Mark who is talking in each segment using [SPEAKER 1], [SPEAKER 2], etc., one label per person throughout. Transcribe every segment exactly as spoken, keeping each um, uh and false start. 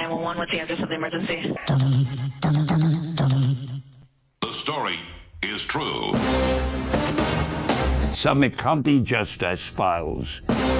[SPEAKER 1] nine one one. What's the address of the emergency?
[SPEAKER 2] The story is true.
[SPEAKER 3] Summit County Justice Files.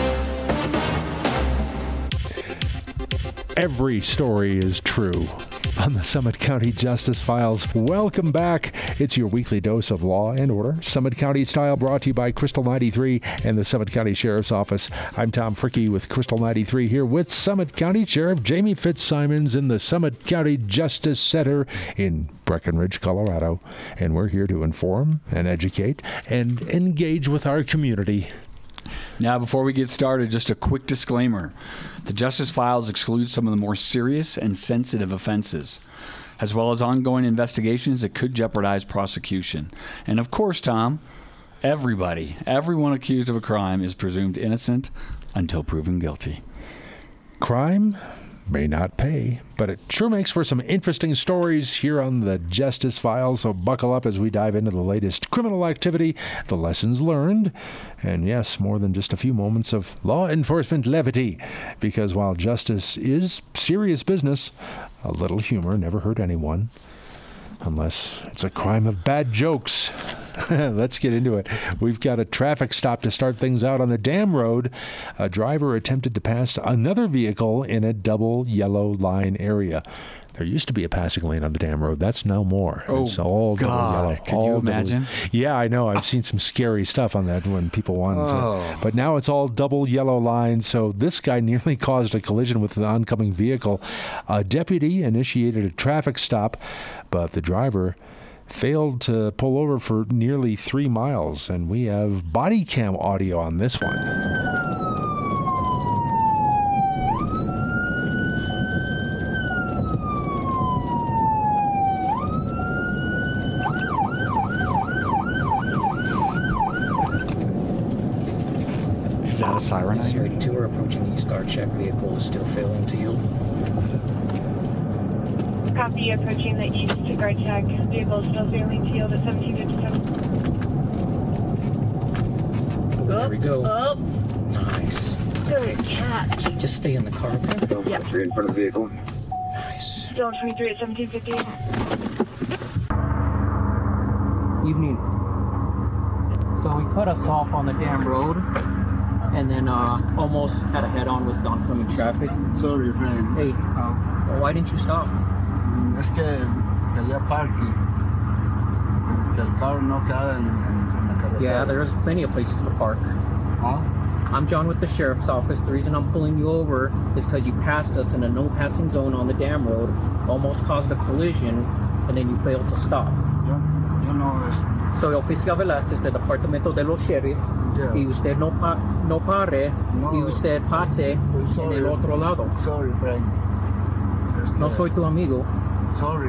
[SPEAKER 4] Every story is true on the Summit County Justice Files. Welcome back. It's your weekly dose of law and order. Summit County Style, brought to you by Crystal ninety-three and the Summit County Sheriff's Office. I'm Tom Fricke with Crystal ninety-three here with Summit County Sheriff Jamie Fitzsimons in the Summit County Justice Center in Breckenridge, Colorado. And we're here to inform and educate and engage with our community.
[SPEAKER 5] Now, before we get started, just a quick disclaimer. The Justice Files exclude some of the more serious and sensitive offenses, as well as ongoing investigations that could jeopardize prosecution. And of course, Tom, everybody, everyone accused of a crime is presumed innocent until proven guilty.
[SPEAKER 4] Crime may not pay, but it sure makes for some interesting stories here on the Justice Files, so buckle up as we dive into the latest criminal activity, the lessons learned, and yes, more than just a few moments of law enforcement levity, because while justice is serious business, a little humor never hurt anyone, unless it's a crime of bad jokes. Let's get into it. We've got a traffic stop to start things out on the Dam Road. A driver attempted to pass another vehicle in a double yellow line area. There used to be a passing lane on the Dam Road. That's no more.
[SPEAKER 5] Oh,
[SPEAKER 4] it's all double
[SPEAKER 5] God.
[SPEAKER 4] yellow.
[SPEAKER 5] Can
[SPEAKER 4] all
[SPEAKER 5] you
[SPEAKER 4] double-
[SPEAKER 5] imagine?
[SPEAKER 4] Yeah, I know. I've seen some scary stuff on that when people wanted
[SPEAKER 5] Oh.
[SPEAKER 4] to. But now it's all double yellow lines. So this guy nearly caused a collision with the oncoming vehicle. A deputy initiated a traffic stop, but the driver failed to pull over for nearly three miles. And we have body cam audio on this one.
[SPEAKER 5] Is that a siren? I
[SPEAKER 6] Police
[SPEAKER 5] hear?
[SPEAKER 6] eighty-two are approaching East Guard check. Vehicle is still failing to yield.
[SPEAKER 1] Copy, approaching the east guard check. Vehicle still failing to yield at seventeen fifty-seven.
[SPEAKER 6] There we go.
[SPEAKER 7] Up.
[SPEAKER 6] Nice.
[SPEAKER 7] Good catch.
[SPEAKER 6] Just stay in the car, okay?
[SPEAKER 7] Yeah.
[SPEAKER 8] Three in front of the vehicle.
[SPEAKER 6] Nice.
[SPEAKER 1] Still twenty-three at seventeen fifty-eight.
[SPEAKER 9] Evening. So we cut us off on the Dam Road and then uh, almost had a head-on with oncoming traffic.
[SPEAKER 8] Sorry, friend.
[SPEAKER 9] Hey,
[SPEAKER 8] Ah,
[SPEAKER 9] well, why didn't you stop?
[SPEAKER 8] es que quería parking. Que el carro no queda en, en la carretera.
[SPEAKER 9] Yeah, there's plenty of places to park.
[SPEAKER 8] Huh?
[SPEAKER 9] I'm John with the Sheriff's Office. The reason I'm pulling you over is because you passed us in a no-passing zone on the Dam Road, almost caused a collision, and then you failed to stop.
[SPEAKER 8] Yo, yo no es.
[SPEAKER 9] Soy Oficial Velázquez del Departamento de los Sheriff,
[SPEAKER 8] Yeah.
[SPEAKER 9] y usted no, pa no pare,
[SPEAKER 8] No.
[SPEAKER 9] y usted pase en
[SPEAKER 8] Sorry.
[SPEAKER 9] el otro lado.
[SPEAKER 8] Sorry, friend. Este,
[SPEAKER 9] No soy tu amigo,
[SPEAKER 8] Sorry.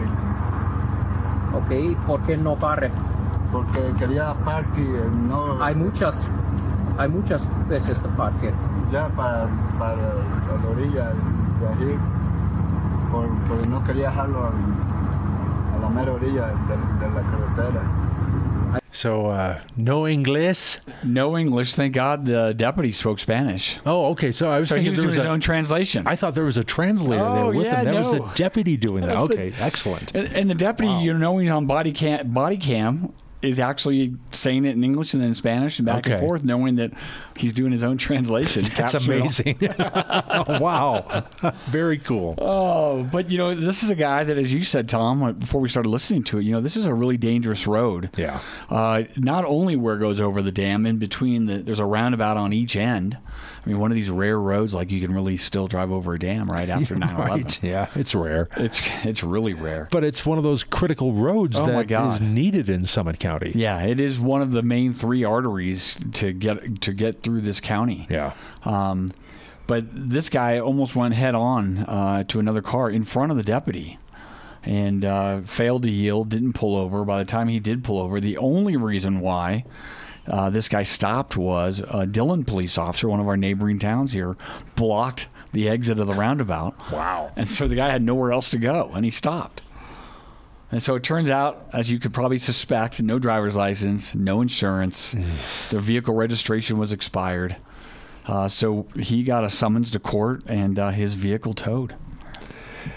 [SPEAKER 9] ¿ok? ¿Por qué no pare?
[SPEAKER 8] Porque quería parking, no.
[SPEAKER 9] Hay muchas, hay muchas veces de parque.
[SPEAKER 8] Ya para, para la orilla de allí. Por, porque no quería dejarlo a, a la mera orilla de, de la carretera.
[SPEAKER 4] So, uh, no English?
[SPEAKER 5] No English. Thank God the deputy spoke Spanish.
[SPEAKER 4] Oh, okay. So I was
[SPEAKER 5] So he
[SPEAKER 4] thinking
[SPEAKER 5] was
[SPEAKER 4] there
[SPEAKER 5] doing
[SPEAKER 4] was
[SPEAKER 5] his
[SPEAKER 4] a,
[SPEAKER 5] own translation.
[SPEAKER 4] I thought there was a translator there
[SPEAKER 5] Oh,
[SPEAKER 4] with
[SPEAKER 5] yeah,
[SPEAKER 4] him. That was
[SPEAKER 5] no.
[SPEAKER 4] the deputy doing that.
[SPEAKER 5] That was the-
[SPEAKER 4] Okay, excellent.
[SPEAKER 5] And, and the deputy,
[SPEAKER 4] Wow.
[SPEAKER 5] you know, he's on body cam, body cam is actually saying it in English and then in Spanish and back
[SPEAKER 4] Okay.
[SPEAKER 5] and forth, knowing that he's doing his own translation.
[SPEAKER 4] That's
[SPEAKER 5] Capture it all.
[SPEAKER 4] amazing. Wow. Very cool.
[SPEAKER 5] Oh, but you know, this is a guy that, as you said, Tom, before we started listening to it, you know, this is a really dangerous road.
[SPEAKER 4] Yeah.
[SPEAKER 5] Uh, not only where it goes over the dam, in between the, there's a roundabout on each end. I mean, one of these rare roads, like you can really still drive over a dam right after nine eleven.
[SPEAKER 4] Right. Yeah, it's rare.
[SPEAKER 5] It's it's really rare.
[SPEAKER 4] But it's one of those critical roads
[SPEAKER 5] Oh, my
[SPEAKER 4] that
[SPEAKER 5] God.
[SPEAKER 4] is needed in Summit County.
[SPEAKER 5] Yeah, it is one of the main three arteries to get to get through this county.
[SPEAKER 4] Yeah.
[SPEAKER 5] Um, but this guy almost went head on uh, to another car in front of the deputy and uh, failed to yield, didn't pull over. By the time he did pull over, the only reason why uh, this guy stopped was a Dillon police officer, one of our neighboring towns here, blocked the exit of the roundabout.
[SPEAKER 4] Wow.
[SPEAKER 5] And so the guy had nowhere else to go, and he stopped. And so it turns out, as you could probably suspect, no driver's license, no insurance. Their vehicle registration was expired. Uh, so he got a summons to court and uh, his vehicle towed.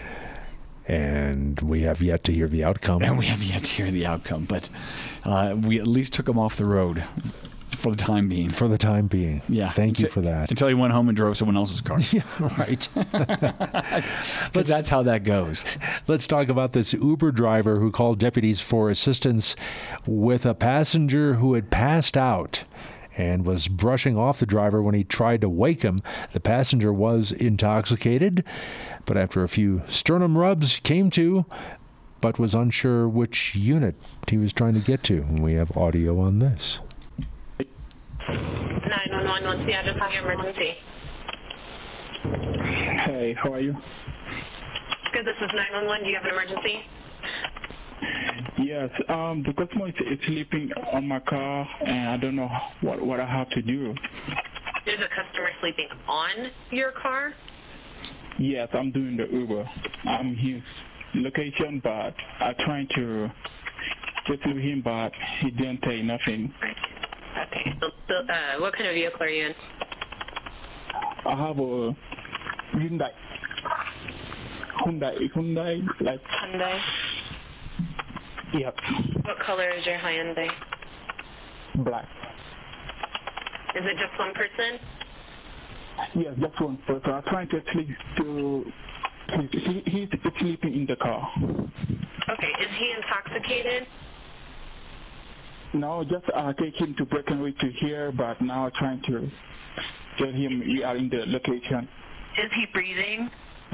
[SPEAKER 4] And we have yet to hear the outcome.
[SPEAKER 5] And we have yet to hear the outcome, but uh, we at least took him off the road for the time being.
[SPEAKER 4] For the time being.
[SPEAKER 5] Yeah.
[SPEAKER 4] Thank
[SPEAKER 5] Until,
[SPEAKER 4] you for that.
[SPEAKER 5] Until he went home and drove someone else's car.
[SPEAKER 4] Yeah, right.
[SPEAKER 5] Because that's how that goes.
[SPEAKER 4] Let's talk about this Uber driver who called deputies for assistance with a passenger who had passed out and was brushing off the driver when he tried to wake him. The passenger was intoxicated, but after a few sternum rubs, came to, but was unsure which unit he was trying to get to. And we have audio on this.
[SPEAKER 1] nine one one, what's the address of your emergency?
[SPEAKER 7] Hey, how are you?
[SPEAKER 1] Good, this is nine one one. Do you have an emergency?
[SPEAKER 7] Yes, um, the customer is, is sleeping on my car, and I don't know what, what I have to do.
[SPEAKER 1] There's a customer sleeping on your car?
[SPEAKER 7] Yes, I'm doing the Uber. I'm his location, but I'm trying to get to him, but he didn't say nothing.
[SPEAKER 1] Okay. So, so, uh, what kind of vehicle are you in?
[SPEAKER 7] I have a Hyundai. Hyundai, Hyundai, like...
[SPEAKER 1] Hyundai?
[SPEAKER 7] Yep.
[SPEAKER 1] What color is your Hyundai?
[SPEAKER 7] Black.
[SPEAKER 1] Is it just one person?
[SPEAKER 7] Yes, just one person. I'm trying to sleep to... He, he's sleeping in the car.
[SPEAKER 1] Okay. Is he intoxicated?
[SPEAKER 7] No, just uh, take him to Breckenridge to here, but now I'm trying to tell him we are in the location.
[SPEAKER 1] Is he breathing?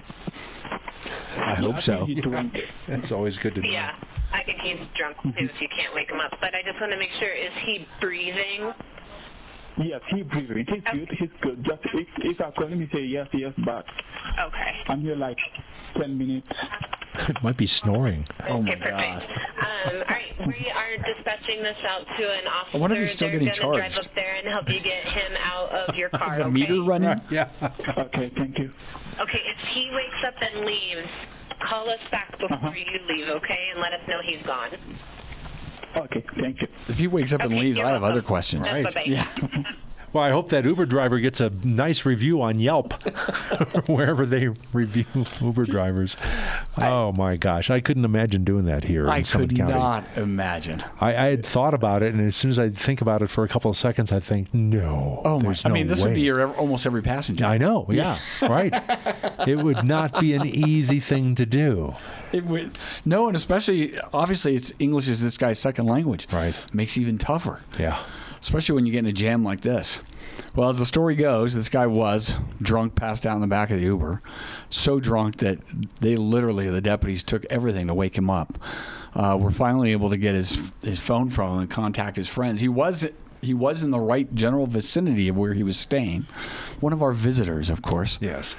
[SPEAKER 4] I hope so.
[SPEAKER 7] He's doing
[SPEAKER 4] That's always good to know.
[SPEAKER 1] Yeah. I think he's drunk too, so you can't wake him up. But I just want to make sure, is he breathing?
[SPEAKER 7] Yes, he's breathing. He's good. He's good. Just if, if I call him, he say yes, yes, but
[SPEAKER 1] Okay.
[SPEAKER 7] I'm here like ten minutes.
[SPEAKER 4] It might be snoring.
[SPEAKER 5] Oh, my
[SPEAKER 1] Okay, perfect.
[SPEAKER 5] God.
[SPEAKER 1] Um, all right, we are dispatching this out to an officer.
[SPEAKER 5] I wonder if he's still
[SPEAKER 1] They're
[SPEAKER 5] getting
[SPEAKER 1] gonna
[SPEAKER 5] charged.
[SPEAKER 1] drive up there and help you get him out of your car.
[SPEAKER 5] Is the
[SPEAKER 1] okay?
[SPEAKER 5] meter running?
[SPEAKER 4] Yeah.
[SPEAKER 7] Okay, thank you.
[SPEAKER 1] Okay, if he wakes up and leaves, call us back before
[SPEAKER 7] Uh-huh.
[SPEAKER 1] you leave, okay, and let us know he's gone.
[SPEAKER 7] Okay, thank you.
[SPEAKER 5] If he wakes up and
[SPEAKER 1] Okay,
[SPEAKER 5] leaves,
[SPEAKER 1] you're
[SPEAKER 5] I have
[SPEAKER 1] welcome.
[SPEAKER 5] other questions.
[SPEAKER 4] Right.
[SPEAKER 1] Bye-bye.
[SPEAKER 5] Yeah.
[SPEAKER 4] Well, I hope that Uber driver gets a nice review on Yelp, wherever they review Uber drivers. Oh my gosh, I couldn't imagine doing that here
[SPEAKER 5] I
[SPEAKER 4] in Summit
[SPEAKER 5] could
[SPEAKER 4] County.
[SPEAKER 5] not imagine.
[SPEAKER 4] I, I had thought about it, and as soon as I think about it for a couple of seconds, I think, no,
[SPEAKER 5] Oh, my.
[SPEAKER 4] there's
[SPEAKER 5] I
[SPEAKER 4] no
[SPEAKER 5] mean, this
[SPEAKER 4] way.
[SPEAKER 5] would be your ev- almost every passenger.
[SPEAKER 4] I know, yeah, right. It would not be an easy thing to do.
[SPEAKER 5] It would, no, and especially, obviously, it's English is this guy's second language.
[SPEAKER 4] Right.
[SPEAKER 5] Makes it even tougher.
[SPEAKER 4] Yeah.
[SPEAKER 5] Especially when you get in a jam like this. Well, as the story goes, this guy was drunk, passed out in the back of the Uber. So drunk that they literally, the deputies, took everything to wake him up. Uh, we're finally able to get his his phone from him and contact his friends. He was he was in the right general vicinity of where he was staying. One of our visitors, of course.
[SPEAKER 4] Yes.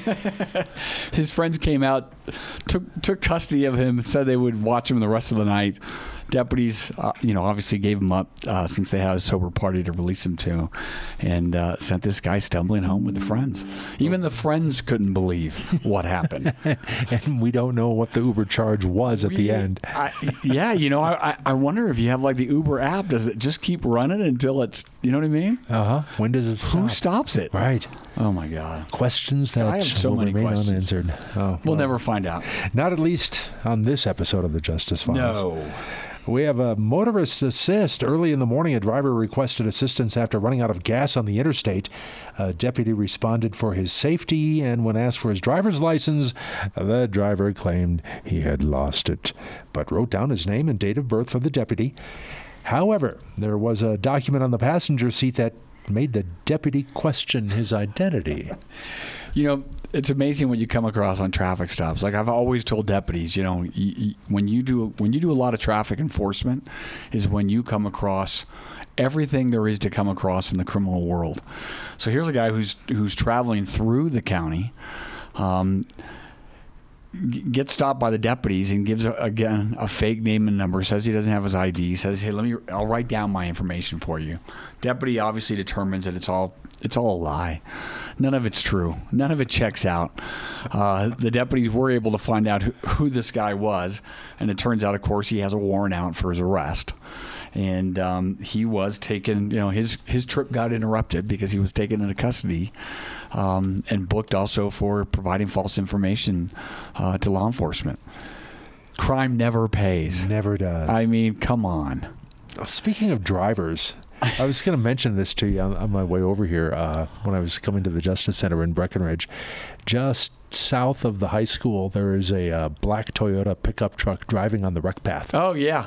[SPEAKER 5] His friends came out, took took custody of him, said they would watch him the rest of the night. Deputies, uh, you know, obviously gave him up uh, since they had a sober party to release him to, and uh, sent this guy stumbling home with the friends. Even the friends couldn't believe what happened.
[SPEAKER 4] And we don't know what the Uber charge was at the end.
[SPEAKER 5] I, yeah, you know, I, I wonder if you have like the Uber app, does it just keep running until it's, you know what I mean?
[SPEAKER 4] Uh huh. When does it stop?
[SPEAKER 5] Who stops it?
[SPEAKER 4] Right.
[SPEAKER 5] Oh my God.
[SPEAKER 4] Questions that
[SPEAKER 5] I have so
[SPEAKER 4] will
[SPEAKER 5] many
[SPEAKER 4] remain
[SPEAKER 5] questions.
[SPEAKER 4] unanswered. Oh,
[SPEAKER 5] We'll
[SPEAKER 4] well,
[SPEAKER 5] never find out.
[SPEAKER 4] Not at least on this episode of the Justice Files.
[SPEAKER 5] No.
[SPEAKER 4] We have a motorist assist. Early in the morning, a driver requested assistance after running out of gas on the interstate. A deputy responded for his safety, and when asked for his driver's license, the driver claimed he had lost it, but wrote down his name and date of birth for the deputy. However, there was a document on the passenger seat that made the deputy question his identity.
[SPEAKER 5] You know, it's amazing what you come across on traffic stops. Like I've always told deputies, you know, y- y- when you do when you do a lot of traffic enforcement, is when you come across everything there is to come across in the criminal world. So here's a guy who's who's traveling through the county, um, g- gets stopped by the deputies and gives a, again a fake name and number. Says he doesn't have his I D. Says, hey, let me, I'll write down my information for you. Deputy obviously determines that it's all it's all a lie. None of it's true. None of it checks out. Uh, the deputies were able to find out who, who this guy was, and it turns out, of course, he has a warrant out for his arrest. and um, he was taken. You know, his his trip got interrupted because he was taken into custody um, and booked also for providing false information uh, to law enforcement. Crime never pays.
[SPEAKER 4] Never does.
[SPEAKER 5] I mean, come on.
[SPEAKER 4] Speaking of drivers, I was going to mention this to you on, on my way over here uh, when I was coming to the Justice Center in Breckenridge. Just south of the high school, there is a uh, black Toyota pickup truck driving on the wreck path.
[SPEAKER 5] Oh, yeah.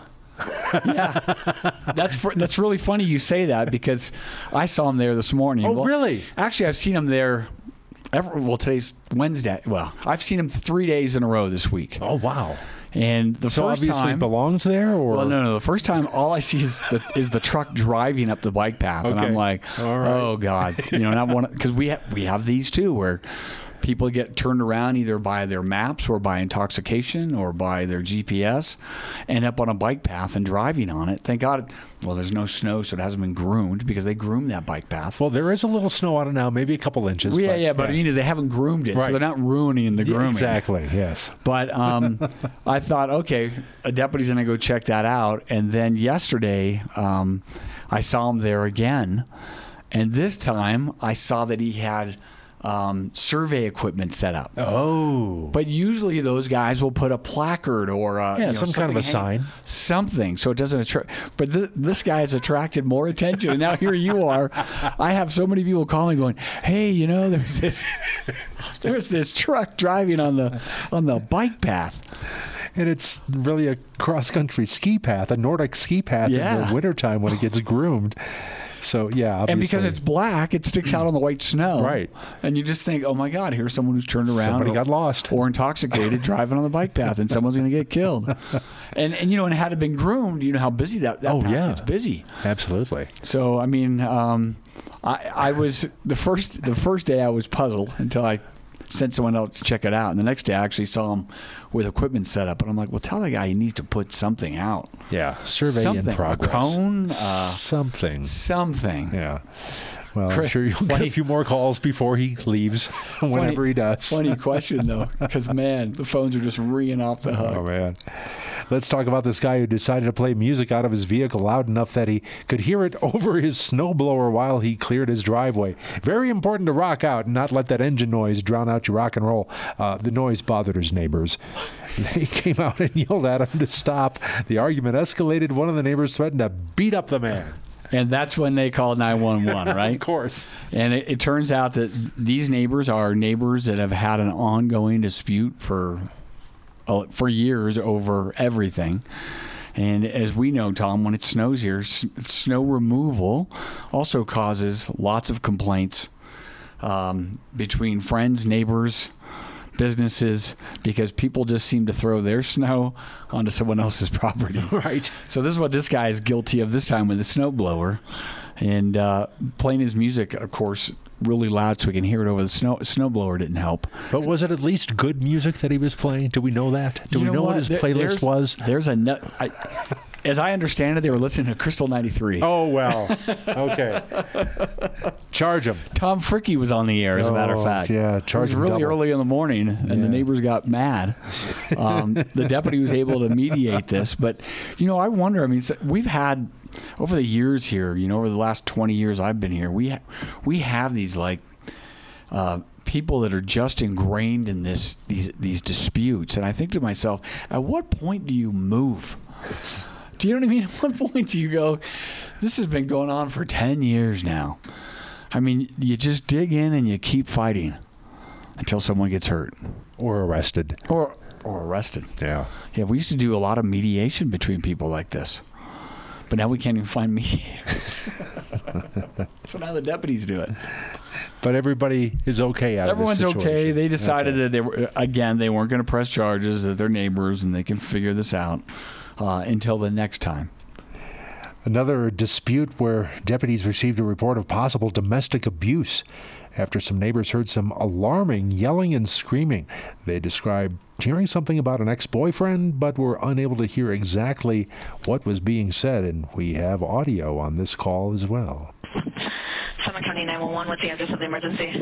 [SPEAKER 5] Yeah. That's for, that's really funny you say that because I saw him there this morning.
[SPEAKER 4] Oh,
[SPEAKER 5] well,
[SPEAKER 4] really?
[SPEAKER 5] Actually, I've seen him there. Every, well, today's Wednesday. Well, I've seen him three days in a row this week.
[SPEAKER 4] Oh, wow.
[SPEAKER 5] And the
[SPEAKER 4] so
[SPEAKER 5] first
[SPEAKER 4] obviously
[SPEAKER 5] time
[SPEAKER 4] belongs there, or
[SPEAKER 5] well, no, no. The first time, all I see is the is the truck driving up the bike path,
[SPEAKER 4] okay.
[SPEAKER 5] and I'm like,
[SPEAKER 4] all right.
[SPEAKER 5] oh god, you know, not one because we ha- we have these too where people get turned around either by their maps or by intoxication or by their G P S, end up on a bike path and driving on it. Thank God, well, there's no snow, so it hasn't been groomed because they groomed that bike path.
[SPEAKER 4] Well, there is a little snow on it now, maybe a couple inches.
[SPEAKER 5] Well, yeah,
[SPEAKER 4] but,
[SPEAKER 5] yeah, but
[SPEAKER 4] yeah.
[SPEAKER 5] I mean, is they haven't groomed it,
[SPEAKER 4] Right.
[SPEAKER 5] so they're not ruining the grooming.
[SPEAKER 4] Yeah, exactly, yes.
[SPEAKER 5] But um, I thought, okay, a deputy's going to go check that out. And then yesterday, um, I saw him there again. And this time, I saw that he had um, survey equipment set up.
[SPEAKER 4] Oh.
[SPEAKER 5] But usually those guys will put a placard or a,
[SPEAKER 4] Yeah,
[SPEAKER 5] you know,
[SPEAKER 4] some kind of a
[SPEAKER 5] something hang-
[SPEAKER 4] sign.
[SPEAKER 5] Something, so it doesn't attract. But th- this guy has attracted more attention. And now here you are. I have so many people calling going, hey, you know, there's this, there's this truck driving on the on the bike path.
[SPEAKER 4] And it's really a cross-country ski path, a Nordic ski path
[SPEAKER 5] Yeah.
[SPEAKER 4] in the wintertime when it gets groomed. So, yeah, obviously.
[SPEAKER 5] And because it's black, it sticks out on the white snow.
[SPEAKER 4] Right.
[SPEAKER 5] And you just think, oh, my God, here's someone who's turned around.
[SPEAKER 4] Somebody
[SPEAKER 5] or,
[SPEAKER 4] got lost.
[SPEAKER 5] Or intoxicated driving on the bike path, and someone's going to get killed. And, and, you know, and had it been groomed, you know how busy that, that
[SPEAKER 4] Oh,
[SPEAKER 5] path
[SPEAKER 4] yeah.
[SPEAKER 5] gets busy.
[SPEAKER 4] Absolutely.
[SPEAKER 5] So, I mean, um, I, I was, the first the first day I was puzzled until I sent someone else to check it out. And the next day I actually saw him with equipment set up. And I'm like, well, tell the guy he needs to put something out.
[SPEAKER 4] Yeah, survey
[SPEAKER 5] something.
[SPEAKER 4] in progress.
[SPEAKER 5] A cone? Uh,
[SPEAKER 4] something.
[SPEAKER 5] something.
[SPEAKER 4] Yeah. Well, I'm
[SPEAKER 5] Chris,
[SPEAKER 4] sure you'll get
[SPEAKER 5] funny-
[SPEAKER 4] a few more calls before he leaves, whenever
[SPEAKER 5] Funny-
[SPEAKER 4] he does.
[SPEAKER 5] Funny question, though, because, man, the phones are just ringing off the hook.
[SPEAKER 4] Oh, man. Let's talk about this guy who decided to play music out of his vehicle loud enough that he could hear it over his snowblower while he cleared his driveway. Very important to rock out and not let that engine noise drown out your rock and roll. Uh, the noise bothered his neighbors. They came out and yelled at him to stop. The argument escalated. One of the neighbors threatened to beat up the man.
[SPEAKER 5] And that's when they called nine one one, right?
[SPEAKER 4] Of course.
[SPEAKER 5] And it, it turns out that these neighbors are neighbors that have had an ongoing dispute for uh, for years over everything. And as we know, Tom, when it snows here, s- snow removal also causes lots of complaints um, between friends, neighbors, businesses, because people just seem to throw their snow onto someone else's property.
[SPEAKER 4] Right.
[SPEAKER 5] So this is what this guy is guilty of this time with the snowblower, and uh, playing his music, of course, really loud so we can hear it over the snow. Snowblower didn't help.
[SPEAKER 4] But was it at least good music that he was playing? Do we know that? Do
[SPEAKER 5] You
[SPEAKER 4] we know what,
[SPEAKER 5] what?
[SPEAKER 4] his
[SPEAKER 5] There-
[SPEAKER 4] playlist
[SPEAKER 5] there's,
[SPEAKER 4] was?
[SPEAKER 5] There's a nut. I, as I understand it, they were listening to Crystal ninety-three.
[SPEAKER 4] Oh, well. Okay. Charge him.
[SPEAKER 5] Tom Fricky was on the air, as a matter of
[SPEAKER 4] Oh,
[SPEAKER 5] fact.
[SPEAKER 4] yeah, charge
[SPEAKER 5] It
[SPEAKER 4] him
[SPEAKER 5] was really
[SPEAKER 4] double.
[SPEAKER 5] early in the morning, and the
[SPEAKER 4] Yeah.
[SPEAKER 5] neighbors got mad. Um, the deputy was able to mediate this, but you know, I wonder. I mean, so we've had over the years here. You know, over the last twenty years I've been here, we ha- we have these like uh, people that are just ingrained in this these these disputes, and I think to myself, at what point do you move? Do you know what I mean? At what point do you go, this has been going on for ten years now? I mean, you just dig in and you keep fighting until someone gets hurt.
[SPEAKER 4] Or arrested.
[SPEAKER 5] Or or arrested.
[SPEAKER 4] Yeah.
[SPEAKER 5] Yeah, we used to do a lot of mediation between people like this. But now we can't even find mediators. So now the deputies do it.
[SPEAKER 4] But everybody is okay out
[SPEAKER 5] Everyone's
[SPEAKER 4] of this situation.
[SPEAKER 5] okay. They decided
[SPEAKER 4] Okay.
[SPEAKER 5] that they were, again, they weren't going to press charges, that they're neighbors and they can figure this out uh, until the next time.
[SPEAKER 4] Another dispute where deputies received a report of possible domestic abuse after some neighbors heard some alarming yelling and screaming. They described hearing something about an ex-boyfriend, but were unable to hear exactly what was being said, and we have audio on this call as well.
[SPEAKER 1] Summit County nine one one, what's the address of the emergency?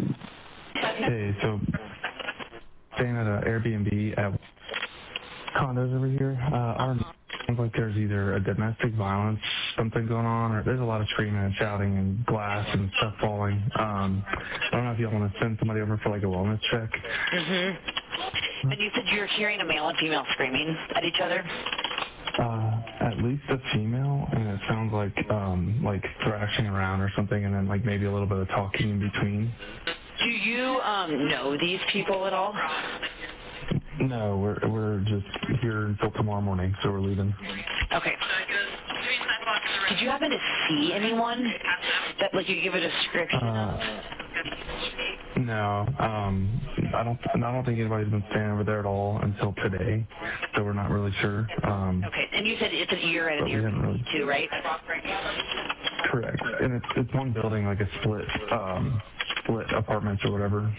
[SPEAKER 10] Hey, so staying at an Airbnb at condos over here. Uh, our sounds like there's either a domestic violence, something going on, or there's a lot of screaming and shouting and glass and stuff falling. Um, I don't know if you want to send somebody over for like a wellness check.
[SPEAKER 11] Mm-hmm. And you said you're hearing a male and female screaming at each other?
[SPEAKER 10] Uh, at least a female, and it sounds like um, like thrashing around or something, and then like maybe a little bit of talking in between.
[SPEAKER 11] Do you um, know these people at all?
[SPEAKER 10] No, we're we're just here until tomorrow morning, so we're leaving.
[SPEAKER 11] Okay. Did you happen to see anyone that, like, you give a description
[SPEAKER 10] uh, of? No, um, I don't. I don't think anybody's been staying over there at all until today, so we're not really sure. Um,
[SPEAKER 11] okay, and you said it's a year and a year
[SPEAKER 10] really...
[SPEAKER 11] too, right?
[SPEAKER 10] Correct, and it's it's one building, like a split um, split apartments or whatever.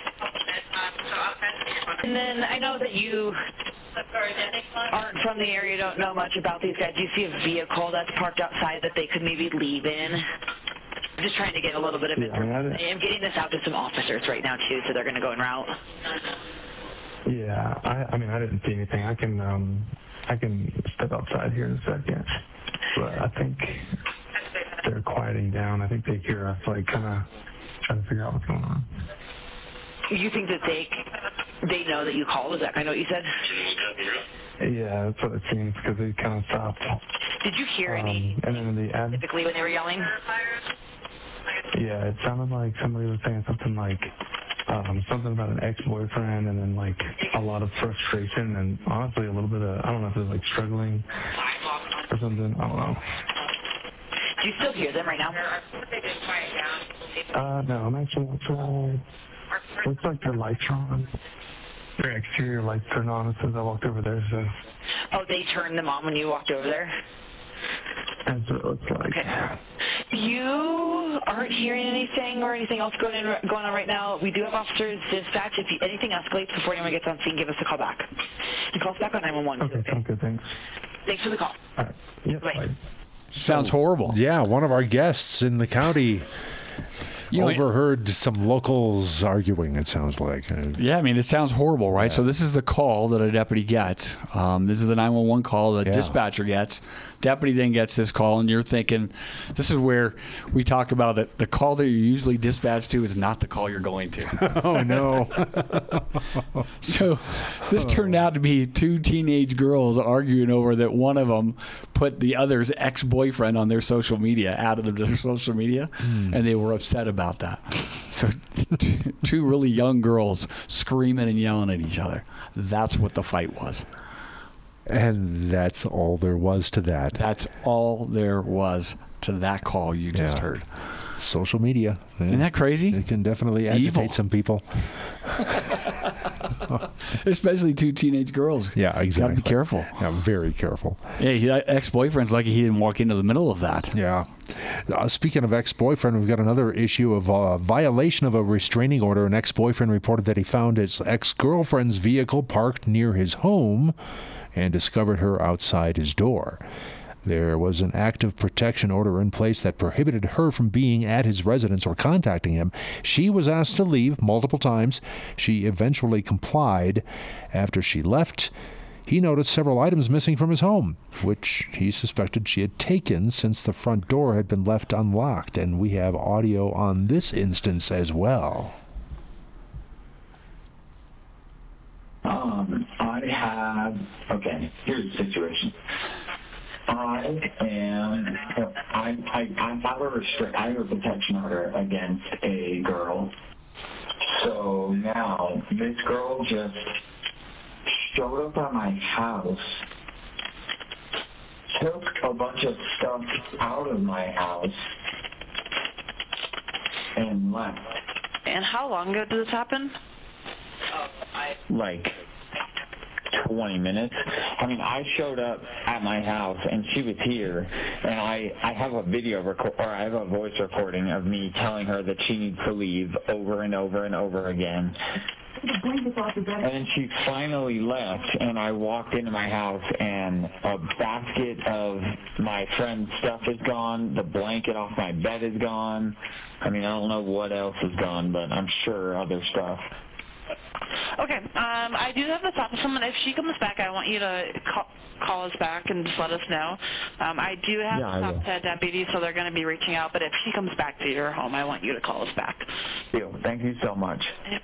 [SPEAKER 11] And then I know that you aren't from the area, don't know much about these guys. Do you see a vehicle that's parked outside that they could maybe leave in? I'm just trying to get a little bit of
[SPEAKER 10] yeah,
[SPEAKER 11] information.
[SPEAKER 10] I mean,
[SPEAKER 11] I I'm getting this out to some officers right now, too, so they're going to go en route.
[SPEAKER 10] Yeah, I, I mean, I didn't see anything. I can, um, I can step outside here in a second, but I think they're quieting down. I think they hear us, like, kind of trying to figure out what's going on.
[SPEAKER 11] You think that they they know that you called? Is that kind of what you said?
[SPEAKER 10] Yeah, that's what it seems, because they kind of stopped.
[SPEAKER 11] Did you hear
[SPEAKER 10] um,
[SPEAKER 11] any
[SPEAKER 10] and then the ad-
[SPEAKER 11] typically when they were yelling?
[SPEAKER 10] Yeah, it sounded like somebody was saying something like um, something about an ex-boyfriend, and then like a lot of frustration, and honestly a little bit of, I don't know if it was like struggling or something. I don't know.
[SPEAKER 11] Do you still hear them right now?
[SPEAKER 10] Uh, no, I'm actually outside. Looks like their lights are on. Their exterior lights turned on as soon as I walked over there, so.
[SPEAKER 11] Oh, they turned them on when you walked over there?
[SPEAKER 10] That's what it looks like.
[SPEAKER 11] Okay. You aren't hearing anything or anything else going, in, going on right now. We do have officers dispatch. If you, anything escalates before anyone gets on scene, give us a call back. And call us back on nine one one.
[SPEAKER 10] Okay, sounds good, thanks.
[SPEAKER 11] Thanks for the call.
[SPEAKER 10] All right. Yep,
[SPEAKER 11] bye.
[SPEAKER 10] bye.
[SPEAKER 5] Sounds horrible.
[SPEAKER 4] Yeah, one of our guests in the county you know, overheard some locals arguing, it sounds like.
[SPEAKER 5] Yeah, I mean, it sounds horrible, right? Yeah. So this is the call that a deputy gets. Um, this is the nine one one call that a yeah. dispatcher gets. Deputy then gets this call, and you're thinking, this is where we talk about that the call that you're usually dispatched to is not the call you're going to.
[SPEAKER 4] Oh, no.
[SPEAKER 5] So this turned out to be two teenage girls arguing over that one of them put the other's ex-boyfriend on their social media, out of their social media, mm. and they were upset about that. So t- two really young girls screaming and yelling at each other. That's what the fight was.
[SPEAKER 4] And that's all there was to that.
[SPEAKER 5] That's all there was to that call you just
[SPEAKER 4] yeah.
[SPEAKER 5] heard.
[SPEAKER 4] Social media. Yeah.
[SPEAKER 5] Isn't that crazy?
[SPEAKER 4] It can definitely agitate
[SPEAKER 5] Evil.
[SPEAKER 4] some people.
[SPEAKER 5] Especially two teenage girls.
[SPEAKER 4] Yeah, exactly.
[SPEAKER 5] Got to be careful.
[SPEAKER 4] Yeah, very careful.
[SPEAKER 5] Yeah, he, ex-boyfriend's lucky he didn't walk into the middle of that.
[SPEAKER 4] Yeah. Uh, speaking of ex-boyfriend, we've got another issue of uh, violation of a restraining order. An ex-boyfriend reported that he found his ex-girlfriend's vehicle parked near his home and discovered her outside his door. There was an active protection order in place that prohibited her from being at his residence or contacting him. She was asked to leave multiple times. She eventually complied. After she left, he noticed several items missing from his home, which he suspected she had taken since the front door had been left unlocked. And we have audio on this instance as well.
[SPEAKER 12] Um, I have, okay, here's the situation. I am, I, I, I have a restrict, I have a protection order against a girl. So now, this girl just showed up at my house, took a bunch of stuff out of my house, and left.
[SPEAKER 11] And how long ago did this happen?
[SPEAKER 12] Like twenty minutes. I mean, I showed up at my house and she was here, and I I have a video record or I have a voice recording of me telling her that she needs to leave over and over and over again. And then she finally left, and I walked into my house, and a basket of my friend's stuff is gone. The blanket off my bed is gone. I mean, I don't know what else is gone, but I'm sure other stuff.
[SPEAKER 11] Okay, um, I do have the stop of someone. If she comes back, I want you to call, call us back and just let us know. Um, I do have
[SPEAKER 12] Yeah, I
[SPEAKER 11] top
[SPEAKER 12] will.
[SPEAKER 11] ten deputies, so they're going to be reaching out. But if he comes back to your home, I want you to call us back.
[SPEAKER 12] Deal. Thank you so much.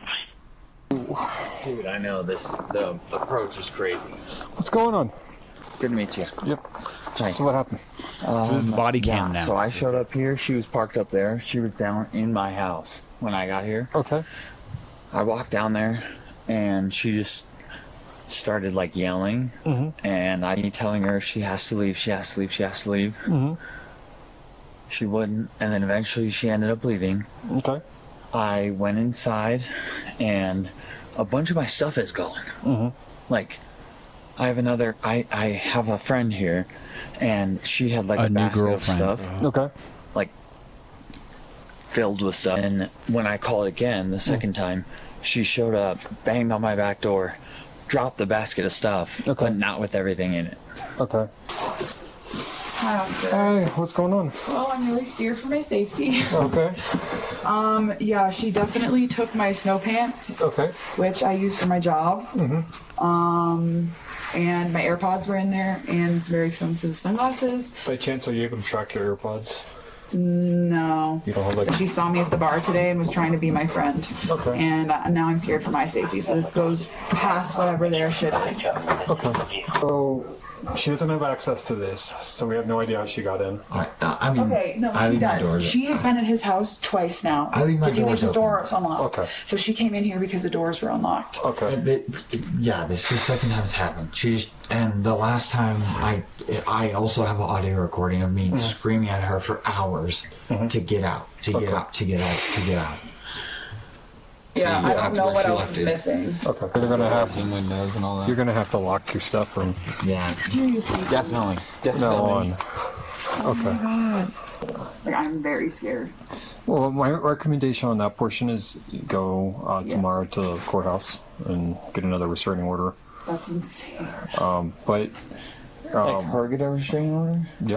[SPEAKER 13] Dude, I know this. The approach is crazy.
[SPEAKER 14] What's going on?
[SPEAKER 12] Good to meet you.
[SPEAKER 14] Yep.
[SPEAKER 12] Hi.
[SPEAKER 14] So what happened?
[SPEAKER 12] Um,
[SPEAKER 5] So this is the body cam
[SPEAKER 12] yeah,
[SPEAKER 5] now.
[SPEAKER 12] So I showed up here. She was parked up there. She was down in my house when I got here.
[SPEAKER 14] Okay.
[SPEAKER 12] I walked down there, and she just started like yelling,
[SPEAKER 14] Mm-hmm.
[SPEAKER 12] and I kept telling her she has to leave, she has to leave, she has to leave.
[SPEAKER 14] Mm-hmm.
[SPEAKER 12] She wouldn't, and then eventually she ended up leaving.
[SPEAKER 14] Okay.
[SPEAKER 12] I went inside, and a bunch of my stuff is gone.
[SPEAKER 14] Mm-hmm.
[SPEAKER 12] Like, I have another. I I have a friend here, and she had like a,
[SPEAKER 5] A new
[SPEAKER 12] basket of
[SPEAKER 5] girlfriend.
[SPEAKER 12] stuff.
[SPEAKER 14] Okay.
[SPEAKER 12] Like filled with stuff. And when I called again the second time, she showed up, banged on my back door, dropped the basket of stuff,
[SPEAKER 14] Okay.
[SPEAKER 12] but not with everything in it.
[SPEAKER 14] Okay.
[SPEAKER 15] Hi, officer.
[SPEAKER 14] Hi. What's going on?
[SPEAKER 15] Well, I'm really scared for my safety.
[SPEAKER 14] Okay.
[SPEAKER 15] Um, yeah, she definitely took my snow pants,
[SPEAKER 14] Okay.
[SPEAKER 15] which I use for my job.
[SPEAKER 14] Mm-hmm.
[SPEAKER 15] Um, and my AirPods were in there, and some very expensive sunglasses.
[SPEAKER 14] By chance, are you able to track your AirPods?
[SPEAKER 15] No.
[SPEAKER 14] You don't have like.
[SPEAKER 15] But she saw me at the bar today and was trying to be my friend.
[SPEAKER 14] Okay.
[SPEAKER 15] And uh, now I'm scared for my safety, so this goes past whatever their shit is.
[SPEAKER 14] Okay. So she doesn't have access to this, so we have no idea how she got in.
[SPEAKER 16] I, I mean,
[SPEAKER 15] Okay, no,
[SPEAKER 16] I
[SPEAKER 15] she
[SPEAKER 16] leave my
[SPEAKER 15] does.
[SPEAKER 16] doors.
[SPEAKER 15] She has been at his house twice now.
[SPEAKER 16] I leave my
[SPEAKER 15] Because he leaves
[SPEAKER 16] doors
[SPEAKER 15] his doors unlocked.
[SPEAKER 14] Okay.
[SPEAKER 15] So she came in here because the doors were unlocked.
[SPEAKER 14] Okay.
[SPEAKER 16] It- it- it- yeah, this is the second time it's happened. She's and the last time I I also have an audio recording of me screaming at her for hours to get out, to get
[SPEAKER 14] Okay.
[SPEAKER 16] out, to get out, to get out.
[SPEAKER 15] Yeah,
[SPEAKER 16] So
[SPEAKER 15] I
[SPEAKER 16] you
[SPEAKER 15] don't
[SPEAKER 16] have to
[SPEAKER 15] know what
[SPEAKER 16] actually
[SPEAKER 15] else
[SPEAKER 16] lock
[SPEAKER 15] is
[SPEAKER 16] it.
[SPEAKER 15] missing.
[SPEAKER 14] Okay. You're gonna have
[SPEAKER 13] And windows and all that.
[SPEAKER 14] you're gonna have to lock your stuff from
[SPEAKER 16] Yeah,
[SPEAKER 15] Seriously.
[SPEAKER 16] definitely,
[SPEAKER 14] now on.
[SPEAKER 16] definitely.
[SPEAKER 15] Oh
[SPEAKER 14] Okay.
[SPEAKER 15] my god. Like, I'm very scared.
[SPEAKER 14] Well, my recommendation on that portion is go uh,
[SPEAKER 15] Yeah.
[SPEAKER 14] tomorrow to the courthouse and get another restraining order.
[SPEAKER 15] That's insane.
[SPEAKER 14] Um, but
[SPEAKER 12] Like
[SPEAKER 14] um,
[SPEAKER 12] her get a restraining order?
[SPEAKER 14] yeah.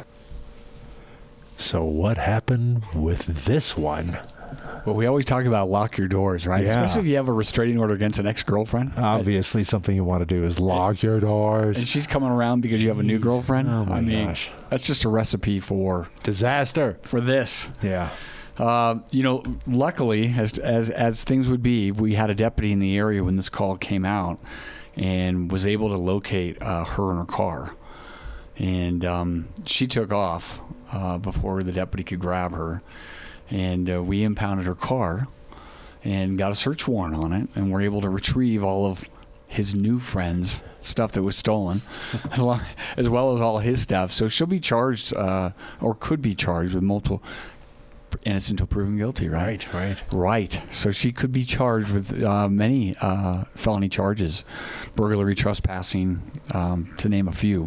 [SPEAKER 4] So what happened with this one?
[SPEAKER 5] Well, we always talk about lock your doors, right?
[SPEAKER 4] Yeah.
[SPEAKER 5] Especially if you have a restraining order against an ex-girlfriend.
[SPEAKER 4] Obviously, something you want to do is lock your doors.
[SPEAKER 5] And she's coming around because you have a new girlfriend.
[SPEAKER 4] Oh my
[SPEAKER 5] I mean,
[SPEAKER 4] gosh.
[SPEAKER 5] that's just a recipe for
[SPEAKER 4] Disaster.
[SPEAKER 5] for this.
[SPEAKER 4] Yeah.
[SPEAKER 5] Uh, you know, luckily, as as as things would be, we had a deputy in the area when this call came out, and was able to locate uh, her in her car, and um, she took off uh, before the deputy could grab her, and uh, we impounded her car, and got a search warrant on it, and were able to retrieve all of his new friends' stuff that was stolen, as, long, as well as all his stuff. So she'll be charged, uh, or could be charged with multiple. Innocent until proven guilty, right?
[SPEAKER 4] Right, right.
[SPEAKER 5] Right. So she could be charged with uh, many uh, felony charges, burglary, trespassing, um, to name a few.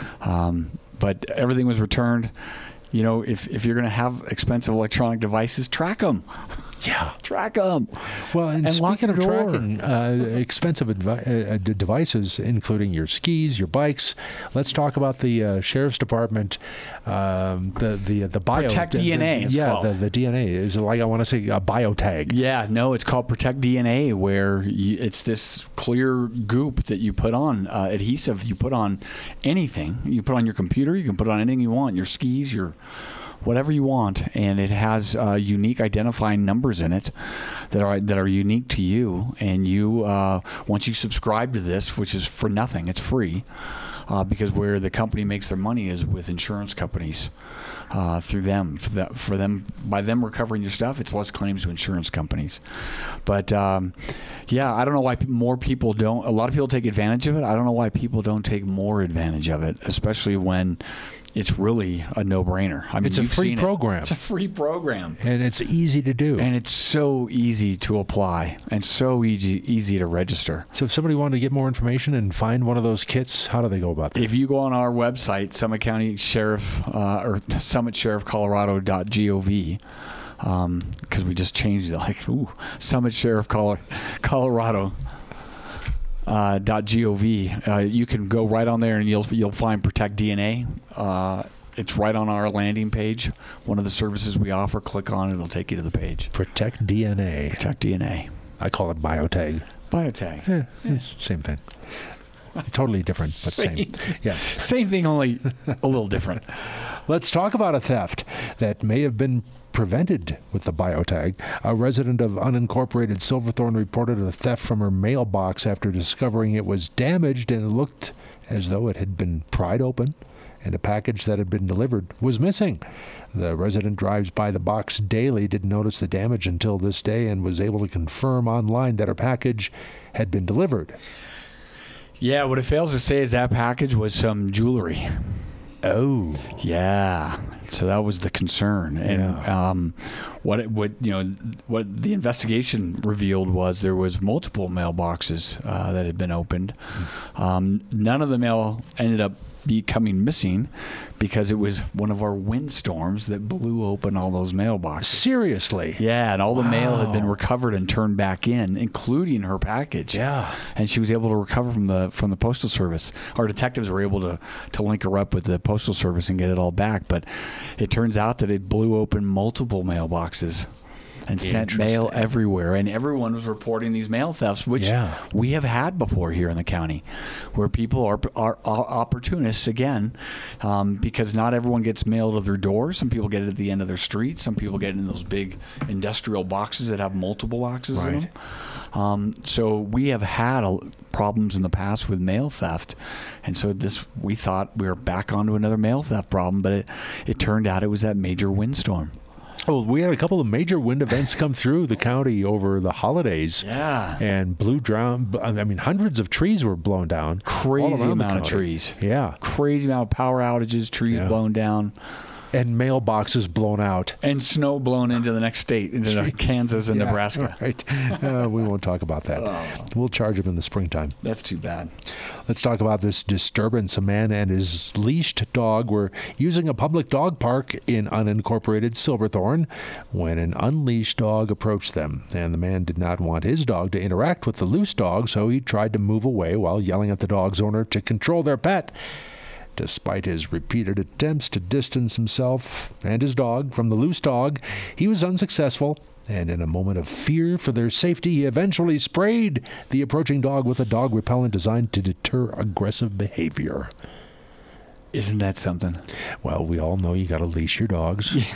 [SPEAKER 5] Um, but everything was returned. You know, if, if you're going to have expensive electronic devices, track them.
[SPEAKER 4] Yeah.
[SPEAKER 5] Track them.
[SPEAKER 4] Well, and,
[SPEAKER 5] And lock
[SPEAKER 4] speaking of
[SPEAKER 5] your door.
[SPEAKER 4] tracking uh, expensive advi- uh, d- devices, including your skis, your bikes, let's talk about the uh, sheriff's department. Um, the the the bio
[SPEAKER 5] Protect
[SPEAKER 4] the-
[SPEAKER 5] D N A,
[SPEAKER 4] the-
[SPEAKER 5] it's
[SPEAKER 4] yeah,
[SPEAKER 5] called.
[SPEAKER 4] the, the D N A is it like I want to say a biotag.
[SPEAKER 5] Yeah, no, it's called Protect D N A, where you, it's this clear goop that you put on, uh, adhesive you put on anything. You put on your computer, you can put on anything you want, your skis, your whatever you want, and it has uh, unique identifying numbers in it that are that are unique to you. And you, uh, once you subscribe to this, which is for nothing, it's free, uh, because where the company makes their money is with insurance companies. Uh, through them, for, that, for them, by them recovering your stuff, it's less claims to insurance companies. But um, yeah, I don't know why pe- more people don't. A lot of people take advantage of it. I don't know why people don't take more advantage of it, especially when it's really a no-brainer. I mean,
[SPEAKER 4] It's a
[SPEAKER 5] you've
[SPEAKER 4] free
[SPEAKER 5] seen it.
[SPEAKER 4] program.
[SPEAKER 5] It's a free program,
[SPEAKER 4] and it's easy to do,
[SPEAKER 5] and it's so easy to apply, and so easy easy to register.
[SPEAKER 4] So if somebody wanted to get more information and find one of those kits, how do they go about that?
[SPEAKER 5] If you go on our website, Summit County Sheriff uh, or summit sheriff colorado dot gov, um, because we just changed it, like ooh, Summit Sheriff Col- Colorado. Uh, .gov. Uh, you can go right on there and you'll you'll find Protect D N A. Uh, it's right on our landing page. One of the services we offer. Click on it; it'll take you to the page.
[SPEAKER 4] Protect D N A.
[SPEAKER 5] Protect D N A.
[SPEAKER 4] I call it biotag.
[SPEAKER 5] Biotag.
[SPEAKER 4] Yeah, it's same thing. totally different, but same.
[SPEAKER 5] Same.
[SPEAKER 4] Yeah.
[SPEAKER 5] Same thing, only a little different.
[SPEAKER 4] Let's talk about a theft that may have been prevented with the biotag. A resident of unincorporated Silverthorne reported a theft from her mailbox after discovering it was damaged and it looked as though it had been pried open and a package that had been delivered was missing. The resident drives by the box daily, didn't notice the damage until this day, and was able to confirm online that her package had been delivered.
[SPEAKER 5] Yeah, what it fails to say is that package was some jewelry.
[SPEAKER 4] Oh.
[SPEAKER 5] Yeah. So that was the concern. And
[SPEAKER 4] Yeah.
[SPEAKER 5] um, what it, what you know what the investigation revealed was there was multiple mailboxes uh, that had been opened. Um, none of the mail ended up becoming missing because it was one of our windstorms that blew open all those mailboxes.
[SPEAKER 4] Seriously?
[SPEAKER 5] Yeah, and all the mail had been
[SPEAKER 4] Wow.
[SPEAKER 5] recovered and turned back in, including her package.
[SPEAKER 4] Yeah.
[SPEAKER 5] And she was able to recover from the from the postal service. Our detectives were able to to link her up with the postal service and get it all back. But it turns out that it blew open multiple mailboxes and sent mail everywhere, and everyone was reporting these mail thefts, which
[SPEAKER 4] Yeah.
[SPEAKER 5] we have had before here in the county, where people are are, are opportunists again, um, because not everyone gets mail to their door. Some people get it at the end of their street. Some people get it in those big industrial boxes that have multiple boxes in
[SPEAKER 4] Right.
[SPEAKER 5] them. Um, so we have had a, problems in the past with mail theft, and so this we thought we were back onto another mail theft problem, but it it turned out it was that major windstorm.
[SPEAKER 4] Oh, we had a couple of major wind events come through the county over the holidays.
[SPEAKER 5] Yeah.
[SPEAKER 4] And blew down, I mean, hundreds of trees were blown down. all
[SPEAKER 5] Crazy
[SPEAKER 4] around the
[SPEAKER 5] amount of
[SPEAKER 4] county.
[SPEAKER 5] trees.
[SPEAKER 4] Yeah.
[SPEAKER 5] Crazy amount of power outages, trees
[SPEAKER 4] Yeah.
[SPEAKER 5] blown down.
[SPEAKER 4] And mailboxes blown out.
[SPEAKER 5] And snow blown into the next state, into
[SPEAKER 4] Jeez.
[SPEAKER 5] Kansas and
[SPEAKER 4] Yeah,
[SPEAKER 5] Nebraska.
[SPEAKER 4] Right. Uh, we won't talk about that.
[SPEAKER 5] Oh.
[SPEAKER 4] We'll charge them in the springtime.
[SPEAKER 5] That's too bad.
[SPEAKER 4] Let's talk about this disturbance. A man and his leashed dog were using a public dog park in unincorporated Silverthorne when an unleashed dog approached them. And the man did not want his dog to interact with the loose dog, so he tried to move away while yelling at the dog's owner to control their pet. Despite his repeated attempts to distance himself and his dog from the loose dog, he was unsuccessful, and in a moment of fear for their safety, he eventually sprayed the approaching dog with a dog repellent designed to deter aggressive behavior.
[SPEAKER 5] Isn't that something?
[SPEAKER 4] Well, we all know you got to leash your dogs.
[SPEAKER 5] Yeah.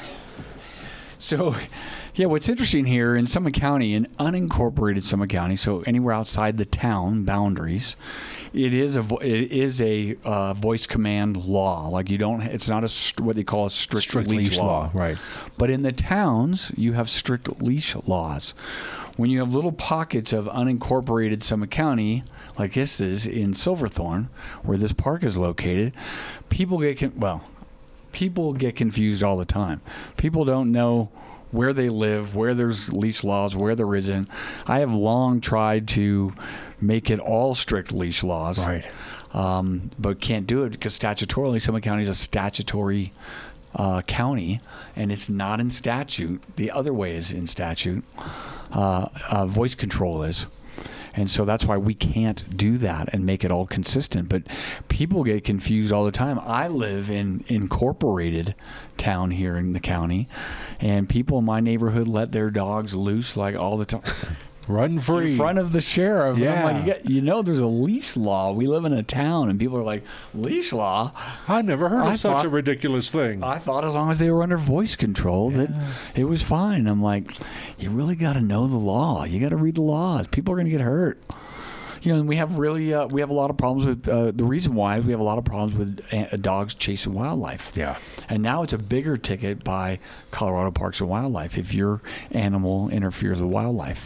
[SPEAKER 5] So, yeah, what's interesting here in Summit County, in unincorporated Summit County, so anywhere outside the town boundaries, it is a vo- it is a uh, voice command law. Like you don't, it's not a st- what they call a strict,
[SPEAKER 4] Strict
[SPEAKER 5] leash,
[SPEAKER 4] leash
[SPEAKER 5] law.
[SPEAKER 4] law, right.
[SPEAKER 5] But in the towns, you have strict leash laws. When you have little pockets of unincorporated Summit County, like this is in Silverthorne, where this park is located, people get con- well. People get confused all the time. People don't know where they live, where there's leash laws, where there isn't. I have long tried to make it all strict leash laws,
[SPEAKER 4] Right.
[SPEAKER 5] um, but can't do it because statutorily, Summit County is a statutory uh, county, and it's not in statute. The other way is in statute. Uh, uh, voice control is. And so that's why we can't do that and make it all consistent. But people get confused all the time. I live in incorporated town here in the county, and people in my neighborhood let their dogs loose like all the time.
[SPEAKER 4] Run free.
[SPEAKER 5] In front of the sheriff. And I'm
[SPEAKER 4] Yeah.
[SPEAKER 5] like, you, get, you know, there's a leash law. We live in a town, and people are like, leash law?
[SPEAKER 4] I never heard
[SPEAKER 5] I
[SPEAKER 4] of such
[SPEAKER 5] thought-
[SPEAKER 4] a ridiculous thing.
[SPEAKER 5] I thought as long as they were under voice control that it was fine. I'm like, you really got to know the law. You got to read the laws. People are going to get hurt. You know, and we have really, uh, we have a lot of problems with, uh, the reason why we have a lot of problems with uh, dogs chasing wildlife.
[SPEAKER 4] Yeah.
[SPEAKER 5] And now it's a bigger ticket by Colorado Parks and Wildlife if your animal interferes with wildlife.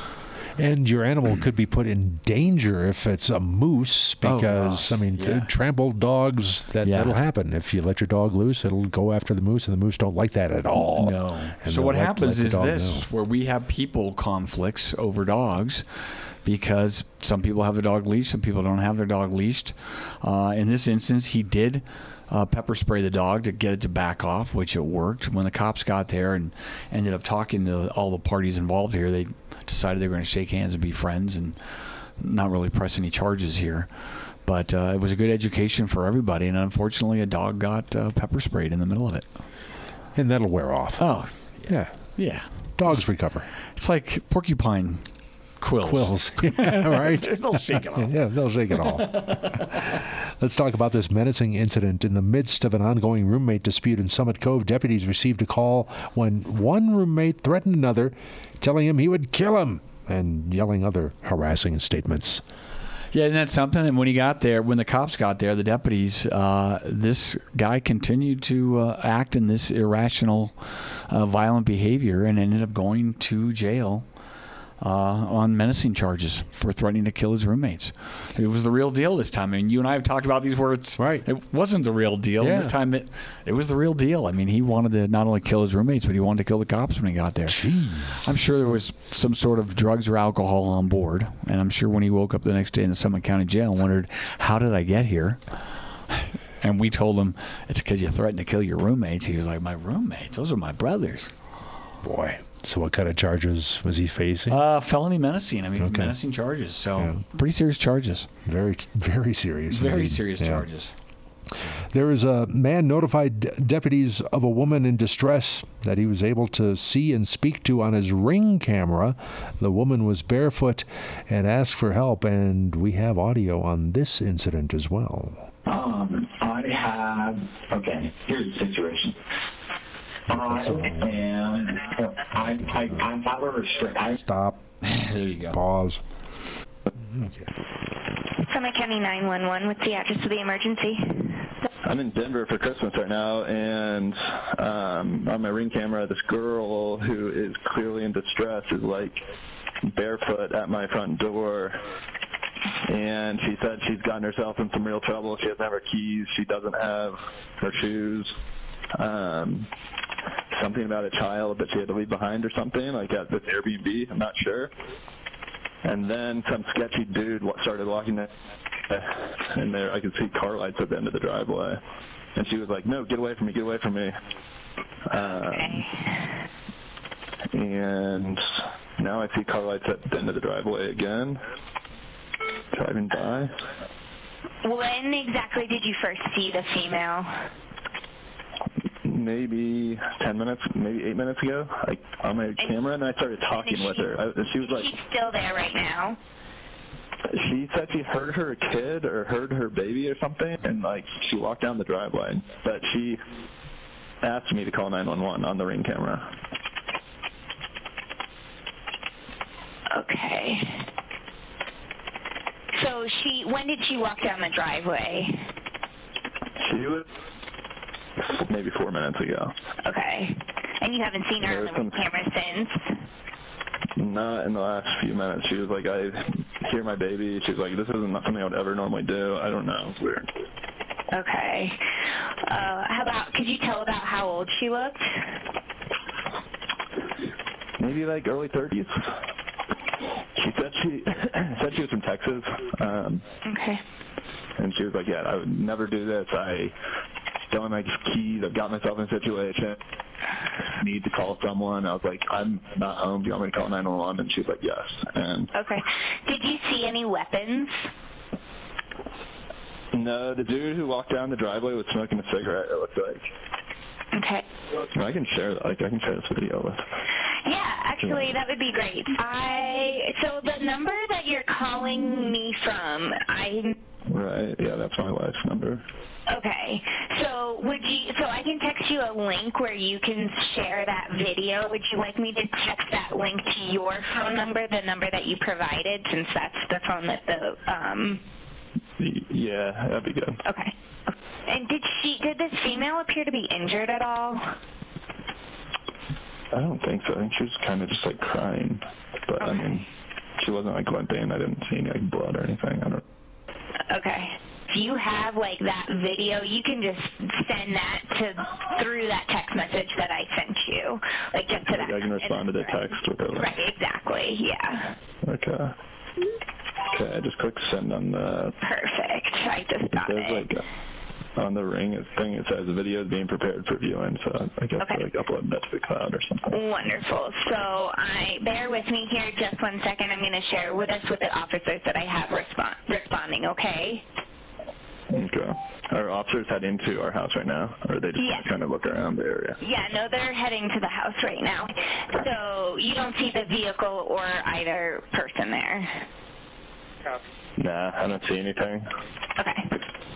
[SPEAKER 4] And your animal could be put in danger if it's a moose
[SPEAKER 5] Oh,
[SPEAKER 4] because,
[SPEAKER 5] gosh.
[SPEAKER 4] I mean,
[SPEAKER 5] Yeah.
[SPEAKER 4] trampled dogs, that,
[SPEAKER 5] Yeah.
[SPEAKER 4] that'll happen. If you let your dog loose, it'll go after the moose, and the moose don't like that at all.
[SPEAKER 5] No.
[SPEAKER 4] And
[SPEAKER 5] So
[SPEAKER 4] they'll
[SPEAKER 5] what
[SPEAKER 4] let-
[SPEAKER 5] happens
[SPEAKER 4] let the
[SPEAKER 5] is
[SPEAKER 4] dog
[SPEAKER 5] this,
[SPEAKER 4] know.
[SPEAKER 5] where we have people conflicts over dogs because some people have the dog leashed, some people don't have their dog leashed. Uh, in this instance, he did uh, pepper spray the dog to get it to back off, which it worked. When the cops got there and ended up talking to all the parties involved here, they decided they were going to shake hands and be friends and not really press any charges here. But uh, it was a good education for everybody, and unfortunately, a dog got uh, pepper sprayed in the middle of it.
[SPEAKER 4] And that'll wear off.
[SPEAKER 5] Oh,
[SPEAKER 4] Yeah.
[SPEAKER 5] yeah.
[SPEAKER 4] Dogs recover.
[SPEAKER 5] It's like porcupine Quills.
[SPEAKER 4] Quills. Yeah, right?
[SPEAKER 5] They'll shake it off.
[SPEAKER 4] Yeah, they'll shake it off. Let's talk about this menacing incident. In the midst of an ongoing roommate dispute in Summit Cove, deputies received a call when one roommate threatened another, telling him he would kill him and yelling other harassing statements.
[SPEAKER 5] Yeah, isn't that something? And when he got there, when the cops got there, the deputies, uh, this guy continued to uh, act in this irrational, uh, violent behavior and ended up going to jail uh, on menacing charges for threatening to kill his roommates. It was the real deal this time. I mean, you and I have talked about these words.
[SPEAKER 4] Right.
[SPEAKER 5] It wasn't the real deal.
[SPEAKER 4] Yeah.
[SPEAKER 5] This time it, it was the real deal. I mean, he wanted to not only kill his roommates, but he wanted to kill the cops when he got there.
[SPEAKER 4] Jeez.
[SPEAKER 5] I'm sure there was some sort of drugs or alcohol on board. And I'm sure when he woke up the next day in the Summit County Jail and wondered, how did I get here? And we told him, it's because you threatened to kill your roommates. He was like, my roommates? Those are my brothers.
[SPEAKER 4] Boy. So what kind of charges was he facing?
[SPEAKER 5] Uh, felony menacing. I mean,
[SPEAKER 4] Okay.
[SPEAKER 5] menacing charges. So
[SPEAKER 4] Yeah.
[SPEAKER 5] pretty serious charges.
[SPEAKER 4] Very, very serious.
[SPEAKER 5] Very
[SPEAKER 4] indeed.
[SPEAKER 5] serious
[SPEAKER 4] Yeah.
[SPEAKER 5] charges.
[SPEAKER 4] There is a man notified d- deputies of a woman in distress that he was able to see and speak to on his Ring camera. The woman was barefoot and asked for help, and we have audio on this incident as well.
[SPEAKER 12] Um, I have, okay, here's the situation. I am, I, I, I have a restrict.
[SPEAKER 4] Stop.
[SPEAKER 5] There you go.
[SPEAKER 4] Pause. Okay.
[SPEAKER 17] Summit County nine one one, what's the address of the emergency?
[SPEAKER 18] I'm in Denver for Christmas right now, and um, on my Ring camera, this girl who is clearly in distress is like barefoot at my front door, and she said she's gotten herself in some real trouble. She doesn't have her keys. She doesn't have her shoes. Um, something about a child that she had to leave behind or something, like at this Airbnb. I'm not sure. And then some sketchy dude wa- started walking in, and there I could see car lights at the end of the driveway. And she was like, no, get away from me, get away from me. Um, and now I see car lights at the end of the driveway again, driving by.
[SPEAKER 17] When exactly did you first see the female?
[SPEAKER 18] Maybe ten minutes, maybe eight minutes ago, like on my camera, and I started talking with her. I, she was like,
[SPEAKER 17] She's still there right now.
[SPEAKER 18] she said she heard her kid or heard her baby or something, and like she walked down the driveway, but she asked me to call nine one one on the Ring camera.
[SPEAKER 17] Okay. So she, when did she walk down the driveway?
[SPEAKER 18] She was maybe four minutes ago.
[SPEAKER 17] Okay. And you haven't seen her on the Ring camera since?
[SPEAKER 18] Not in the last few minutes. She was like, I hear my baby. She was like, this isn't something I would ever normally do. I don't know. It's weird.
[SPEAKER 17] Okay. Uh, how about, could you tell about how old she looked?
[SPEAKER 18] Maybe like early thirties. She said she said she was from Texas. Um,
[SPEAKER 17] okay.
[SPEAKER 18] And she was like, yeah, I would never do this. I don't have my keys. I've got myself in a situation. I need to call someone. I was like, I'm not home. Do you want me to call nine one one? And she was like, yes. And
[SPEAKER 17] Okay. Did you see any weapons?
[SPEAKER 18] no, the dude who walked down the driveway was smoking a cigarette, it looked like.
[SPEAKER 17] Okay.
[SPEAKER 18] I can share that. Like, I can share this video with.
[SPEAKER 17] Yeah, actually, that would be great. I so the number that you're calling me from, I
[SPEAKER 18] Right. Yeah, that's my wife's number.
[SPEAKER 17] okay. So would you? So I can text you a link where you can share that video. Would you like me to text that link to your phone number, the number that you provided, since that's the phone that the um.
[SPEAKER 18] Y- Yeah, that'd be good.
[SPEAKER 17] Okay. And did she? Did this female appear to be injured at all?
[SPEAKER 18] I don't think so. I think she was kind of just like crying, but I mean, she wasn't like limping. I didn't see any like blood or anything. I don't.
[SPEAKER 17] Okay. If you have like that video, you can just send that to through that text message that I sent you, like just to that.
[SPEAKER 18] I can respond to the text with it.
[SPEAKER 17] Right. Exactly. Yeah.
[SPEAKER 18] Okay. Okay. I just clicked send on the.
[SPEAKER 17] Perfect. I just got
[SPEAKER 18] There's
[SPEAKER 17] it.
[SPEAKER 18] like a, on the Ring thing. It says the video is being prepared for viewing, so I guess
[SPEAKER 17] Okay.
[SPEAKER 18] I like upload that to the cloud or something.
[SPEAKER 17] Wonderful. So I bear with me here just one second. I'm going to share with us with the officers that I have respond, responding. Okay.
[SPEAKER 18] Okay. Are officers heading to our house right now, or are they just
[SPEAKER 17] Yes.
[SPEAKER 18] trying to look around the area?
[SPEAKER 17] Yeah, no, they're heading to the house right now. So you don't see the vehicle or either person there.
[SPEAKER 18] Nah, I don't see anything.
[SPEAKER 17] Okay.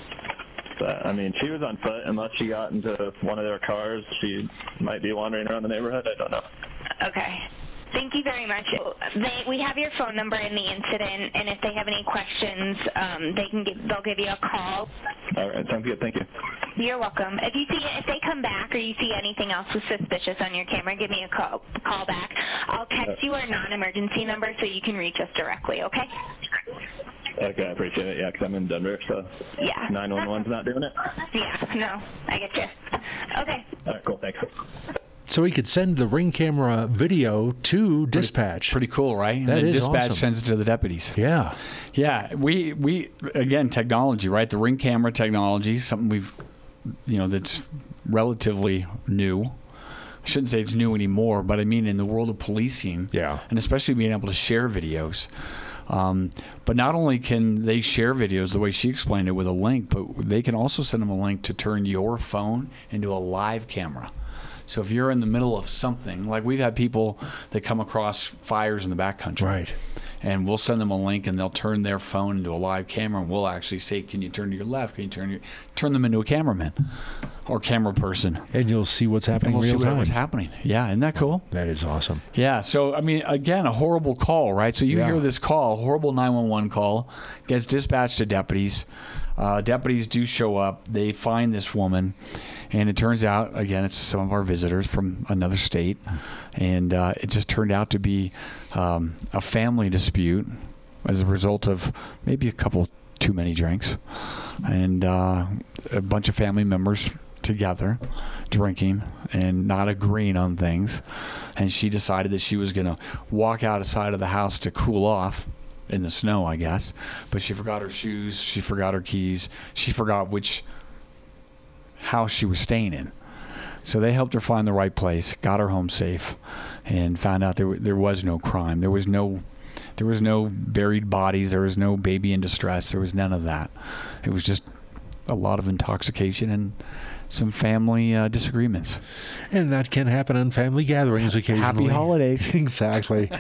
[SPEAKER 18] But, I mean, she was on foot. Unless she got into one of their cars, she might be wandering around the neighborhood. I don't know.
[SPEAKER 17] Okay. Thank you very much. They, we have your phone number in the incident, and if they have any questions, um, they can give, they'll give you a call.
[SPEAKER 18] All right, sounds good. Thank you.
[SPEAKER 17] You're welcome. If you see if they come back or you see anything else suspicious on your camera, give me a call call back. I'll text you our non-emergency number so you can reach us directly. Okay?
[SPEAKER 18] Okay, I appreciate it. Yeah, 'cause I'm in Denver, so
[SPEAKER 17] yeah,
[SPEAKER 18] nine one one's not doing it.
[SPEAKER 17] Yeah, no, I get you. Okay.
[SPEAKER 18] All right, cool. Thanks.
[SPEAKER 4] So he could send the Ring camera video to dispatch.
[SPEAKER 5] Pretty cool, right? And
[SPEAKER 4] That
[SPEAKER 5] then
[SPEAKER 4] is
[SPEAKER 5] dispatch
[SPEAKER 4] awesome.
[SPEAKER 5] sends it to the deputies.
[SPEAKER 4] Yeah.
[SPEAKER 5] Yeah. We, we again, technology, right? The Ring camera technology, something we've, you know, that's relatively new. I shouldn't say it's new anymore, but I mean in the world of policing.
[SPEAKER 4] Yeah.
[SPEAKER 5] And especially being able to share videos. Um, but not only can they share videos the way she explained it with a link, but they can also send them a link to turn your phone into a live camera. So if you're in the middle of something, like we've had people that come across fires in the backcountry.
[SPEAKER 4] Right.
[SPEAKER 5] And we'll send them a link and they'll turn their phone into a live camera, and we'll actually say, can you turn to your left? Can you turn your, turn them into a cameraman or camera person?
[SPEAKER 4] And you'll see what's happening
[SPEAKER 5] and we'll
[SPEAKER 4] real
[SPEAKER 5] see
[SPEAKER 4] time.
[SPEAKER 5] what's happening. Yeah, isn't that cool?
[SPEAKER 4] That is awesome.
[SPEAKER 5] Yeah, so, I mean, again, a horrible call, right? So you
[SPEAKER 4] Yeah.
[SPEAKER 5] hear this call, horrible nine one one call, gets dispatched to deputies. Uh, deputies do show up. They find this woman, and it turns out, again, it's some of our visitors from another state, and uh, it just turned out to be um, a family dispute as a result of maybe a couple too many drinks, and uh, a bunch of family members together drinking and not agreeing on things, and she decided that she was going to walk outside of the house to cool off in the snow, I guess, but she forgot her shoes, she forgot her keys, she forgot which house she was staying in. So they helped her find the right place, got her home safe, and found out there w- there was no crime. There was no there was no buried bodies, there was no baby in distress, there was none of that. It was just a lot of intoxication and some family uh, disagreements.
[SPEAKER 4] And that can happen on family gatherings occasionally.
[SPEAKER 5] Happy holidays.
[SPEAKER 4] Exactly.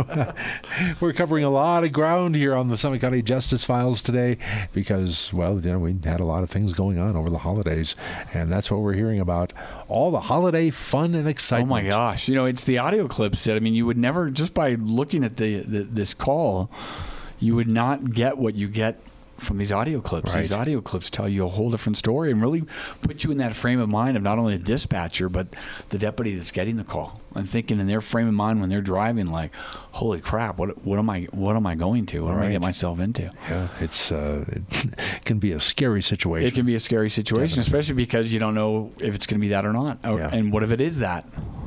[SPEAKER 4] We're covering a lot of ground here on the Summit County Justice Files today because, well, you know, we had a lot of things going on over the holidays, and that's what we're hearing about. All the holiday fun and excitement.
[SPEAKER 5] Oh my gosh. You know, it's the audio clips that, I mean, you would never, just by looking at the, the this call, you would not get what you get from these audio clips.
[SPEAKER 4] Right.
[SPEAKER 5] These audio clips tell you a whole different story and really put you in that frame of mind of not only the dispatcher, but the deputy that's getting the call. I'm thinking in their frame of mind when they're driving, like, holy crap, what what am I what am I going to? What am I
[SPEAKER 4] Right.
[SPEAKER 5] get myself into?
[SPEAKER 4] Yeah, it's uh, it can be a scary situation.
[SPEAKER 5] It can be a scary situation,
[SPEAKER 4] Definitely.
[SPEAKER 5] especially because you don't know if it's going to be that or not. Or,
[SPEAKER 4] Yeah.
[SPEAKER 5] And what if it is that?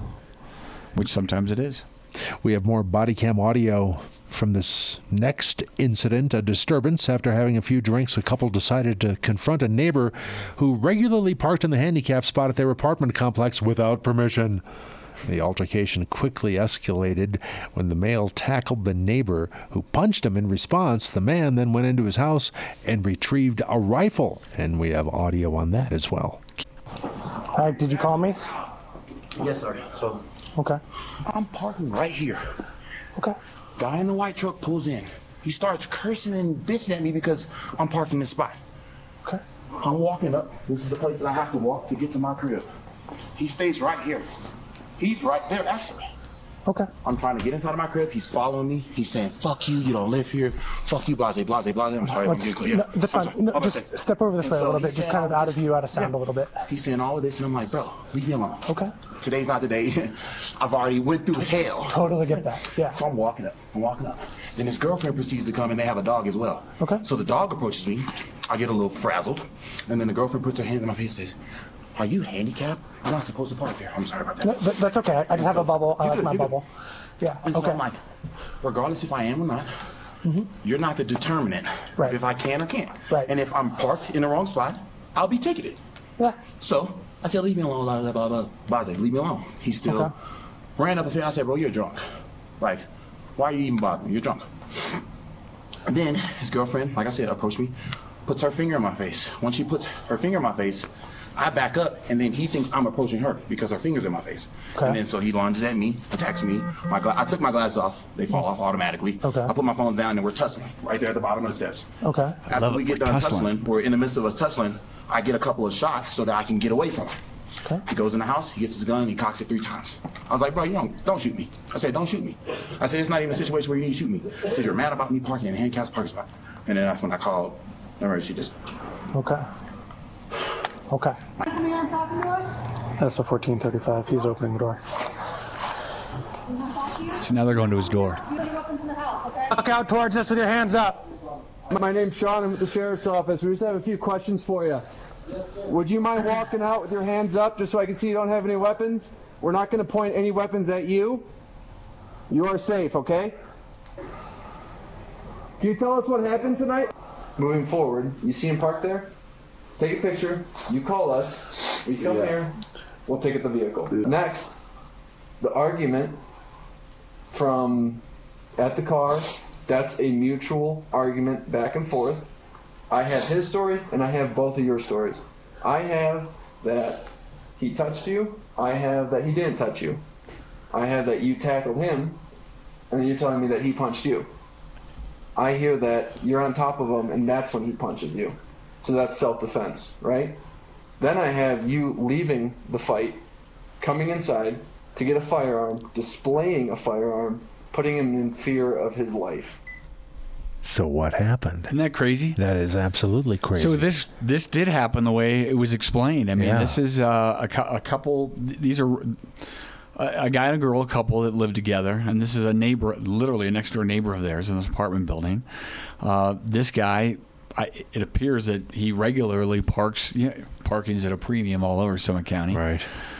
[SPEAKER 5] Which sometimes it is.
[SPEAKER 4] We have more body cam audio from this next incident, a disturbance. After having a few drinks, a couple decided to confront a neighbor who regularly parked in the handicap spot at their apartment complex without permission. The altercation quickly escalated when the male tackled the neighbor, who punched him in response. The man then went into his house and retrieved a rifle, and we have audio on that as well.
[SPEAKER 19] All right, did you call me?
[SPEAKER 20] Yes, sir. So,
[SPEAKER 19] Okay.
[SPEAKER 20] I'm parking right here.
[SPEAKER 19] Okay.
[SPEAKER 20] Guy in the white truck pulls in. He starts cursing and bitching at me because I'm parked in this spot.
[SPEAKER 19] Okay.
[SPEAKER 20] I'm walking up. This is the place that I have to walk to get to my crib. He stays right here. He's right there, actually.
[SPEAKER 19] Okay.
[SPEAKER 20] I'm trying to get inside of my crib. He's following me. He's saying, fuck you, you don't live here. Fuck you, blase, blase, blase. I'm sorry, I'm
[SPEAKER 19] Let's-
[SPEAKER 20] getting clear.
[SPEAKER 19] no, that's
[SPEAKER 20] I'm
[SPEAKER 19] fine.
[SPEAKER 20] sorry.
[SPEAKER 19] No,
[SPEAKER 20] I'm
[SPEAKER 19] just
[SPEAKER 20] sorry.
[SPEAKER 19] step over this
[SPEAKER 20] And
[SPEAKER 19] way a
[SPEAKER 20] so
[SPEAKER 19] little
[SPEAKER 20] he's
[SPEAKER 19] bit, just
[SPEAKER 20] saying
[SPEAKER 19] kind of
[SPEAKER 20] all
[SPEAKER 19] out of view, out of sound a little bit.
[SPEAKER 20] He's saying all of this, and I'm like, bro, leave me alone.
[SPEAKER 19] Okay.
[SPEAKER 20] Today's not the day. I've already went through hell.
[SPEAKER 19] Totally get that. Yeah.
[SPEAKER 20] So I'm walking up. I'm walking up. Then his girlfriend proceeds to come, and they have a dog as well.
[SPEAKER 19] Okay.
[SPEAKER 20] So the dog approaches me. I get a little frazzled, and then the girlfriend puts her hands in my face and says, "Are you handicapped? You're not supposed to park here." I'm sorry about that.
[SPEAKER 19] No, that- that's okay. I just have a bubble. I
[SPEAKER 20] You
[SPEAKER 19] like
[SPEAKER 20] good,
[SPEAKER 19] my
[SPEAKER 20] you good.
[SPEAKER 19] bubble. Yeah.
[SPEAKER 20] And so
[SPEAKER 19] Okay.
[SPEAKER 20] I'm like, regardless if I am or not,
[SPEAKER 19] Mhm.
[SPEAKER 20] you're not the determinant
[SPEAKER 19] Right.
[SPEAKER 20] of if I can or can't.
[SPEAKER 19] Right.
[SPEAKER 20] And if I'm parked in the wrong spot, I'll be ticketed.
[SPEAKER 19] Yeah.
[SPEAKER 20] So I said, leave me alone, blah, blah, blah, blah. Blase, leave me alone. He still
[SPEAKER 19] Okay.
[SPEAKER 20] ran up a fence. I said, bro, you're drunk. Like, why are you even bothering me? You're drunk. And then his girlfriend, like I said, approached me. puts her finger in my face. When she puts her finger in my face, I back up, and then he thinks I'm approaching her because her finger's in my face.
[SPEAKER 19] Okay.
[SPEAKER 20] And then so he lunges at me, attacks me. My gla- I took my glasses off. They fall off automatically.
[SPEAKER 19] Okay.
[SPEAKER 20] I put my phones down, and we're tussling right there at the bottom of the steps.
[SPEAKER 19] Okay.
[SPEAKER 20] After we get done tussling, we're in the midst of us tussling, I get a couple of shots so that I can get away from him.
[SPEAKER 19] Okay.
[SPEAKER 20] He goes in the house, he gets his gun, he cocks it three times. I was like, bro, you don't, don't shoot me. I said, don't shoot me. I said, it's not even a situation where you need to shoot me. He said, you're mad about me parking in a handicapped parking spot. And then that's when I called emergency dispatch.
[SPEAKER 19] Okay. Okay. That's a fourteen thirty-five. He's opening the door.
[SPEAKER 5] So now they're going to his door.
[SPEAKER 19] Walk out towards us with your hands up.
[SPEAKER 21] My name's Sean. I'm with the sheriff's office. We just have a few questions for you. Would you mind walking out with your hands up just so I can see you don't have any weapons? We're not going to point any weapons at you. You are safe, okay? Can you tell us what happened tonight? Moving forward, you see him parked there? Take a picture. You call us. We come
[SPEAKER 8] Yeah.
[SPEAKER 21] here. We'll take it the vehicle. Next, the argument from at the car. That's a mutual argument back and forth. I have his story, and I have both of your stories. I have that he touched you. I have that he didn't touch you. I have that you tackled him, and then you're telling me that he punched you. I hear that you're on top of him, and that's when he punches you. So that's self-defense, right? Then I have you leaving the fight, coming inside to get a firearm, displaying a firearm, putting him in fear of his life.
[SPEAKER 4] So what happened?
[SPEAKER 5] Isn't that crazy?
[SPEAKER 4] That is absolutely crazy.
[SPEAKER 5] So this this did happen the way it was explained. I mean,
[SPEAKER 4] Yeah.
[SPEAKER 5] this is uh, a, cou- a couple. These are a, a guy and a girl, a couple that live together, and this is a neighbor, literally a next door neighbor of theirs in this apartment building. Uh, this guy, I, it appears that he regularly parks. You know, parking's at a premium all over Summit County.
[SPEAKER 4] Right.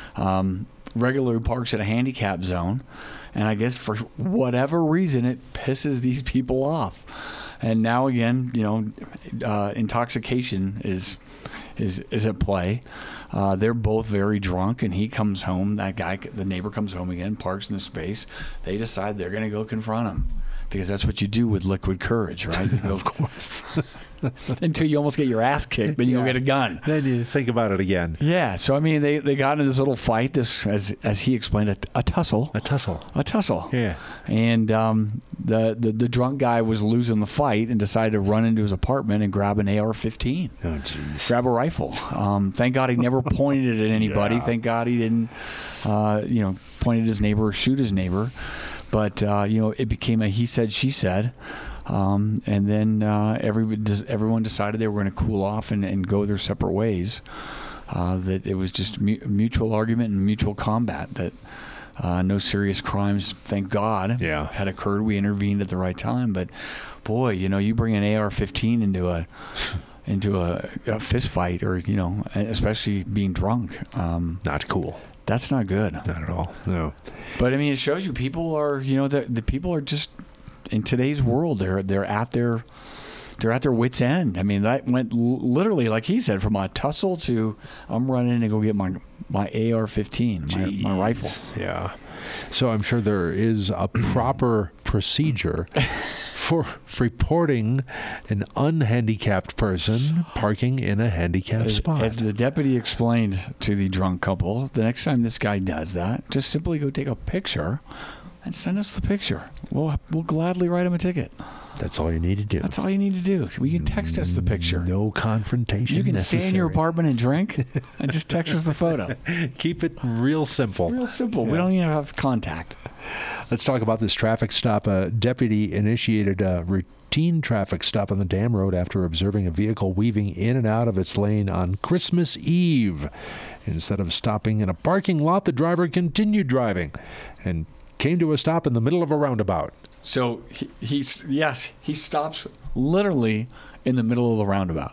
[SPEAKER 5] Um, regularly parks at a handicap zone. And I guess for whatever reason, it pisses these people off. And now again, you know, uh, intoxication is is is at play. Uh, they're both very drunk, and he comes home. That guy, the neighbor, comes home again, parks in the space. They decide they're going to go confront him because that's what you do with liquid courage, right? You go,
[SPEAKER 4] of course.
[SPEAKER 5] Until you almost get your ass kicked, then you go get a gun.
[SPEAKER 4] Then you think about it again.
[SPEAKER 5] Yeah, so I mean, they, they got into this little fight. This, as as he explained, a, a tussle,
[SPEAKER 4] a tussle,
[SPEAKER 5] a tussle.
[SPEAKER 4] Yeah,
[SPEAKER 5] and um, the, the the drunk guy was losing the fight and decided to run into his apartment and grab an A R fifteen.
[SPEAKER 4] Oh, jeez.
[SPEAKER 5] Grab a rifle. Um, thank God he never pointed it at anybody.
[SPEAKER 4] Yeah.
[SPEAKER 5] Thank God he didn't, uh, you know, point at his neighbor or shoot his neighbor. But uh, you know, it became a he said she said. Um, and then uh, every, everyone decided they were going to cool off and, and go their separate ways. Uh, that it was just mu- mutual argument and mutual combat. That uh, no serious crimes, thank God,
[SPEAKER 4] yeah.
[SPEAKER 5] had occurred. We intervened at the right time. But boy, you know, you bring an A R fifteen into a into a, a fist fight, or you know, especially being drunk. Um,
[SPEAKER 4] not cool.
[SPEAKER 5] That's not good.
[SPEAKER 4] Not at all. No.
[SPEAKER 5] But I mean, it shows you people are, you know, the the people are just. In today's world, they're they're at their they're at their wits' end. I mean, that went l- literally, like he said, from a tussle to I'm running to go get my my A R fifteen, my, my rifle.
[SPEAKER 4] Yeah. So I'm sure there is a proper procedure for reporting an unhandicapped person parking in a handicapped
[SPEAKER 5] As,
[SPEAKER 4] spot.
[SPEAKER 5] as the deputy explained to the drunk couple, the next time this guy does that, just simply go take a picture and send us the picture. We'll we'll gladly write him a ticket.
[SPEAKER 4] That's all you need to do.
[SPEAKER 5] That's all you need to do. You can text us the picture.
[SPEAKER 4] No confrontation
[SPEAKER 5] You can
[SPEAKER 4] necessary.
[SPEAKER 5] stay in your apartment and drink, and just text us the photo.
[SPEAKER 4] Keep it real simple.
[SPEAKER 5] It's real simple.
[SPEAKER 4] Yeah.
[SPEAKER 5] We don't even have contact.
[SPEAKER 4] Let's talk about this traffic stop. A deputy initiated a routine traffic stop on the Dam Road after observing a vehicle weaving in and out of its lane on Christmas Eve. Instead of stopping in a parking lot, the driver continued driving and came to a stop in the middle of a roundabout.
[SPEAKER 5] So he, he's yes, he stops literally in the middle of the roundabout.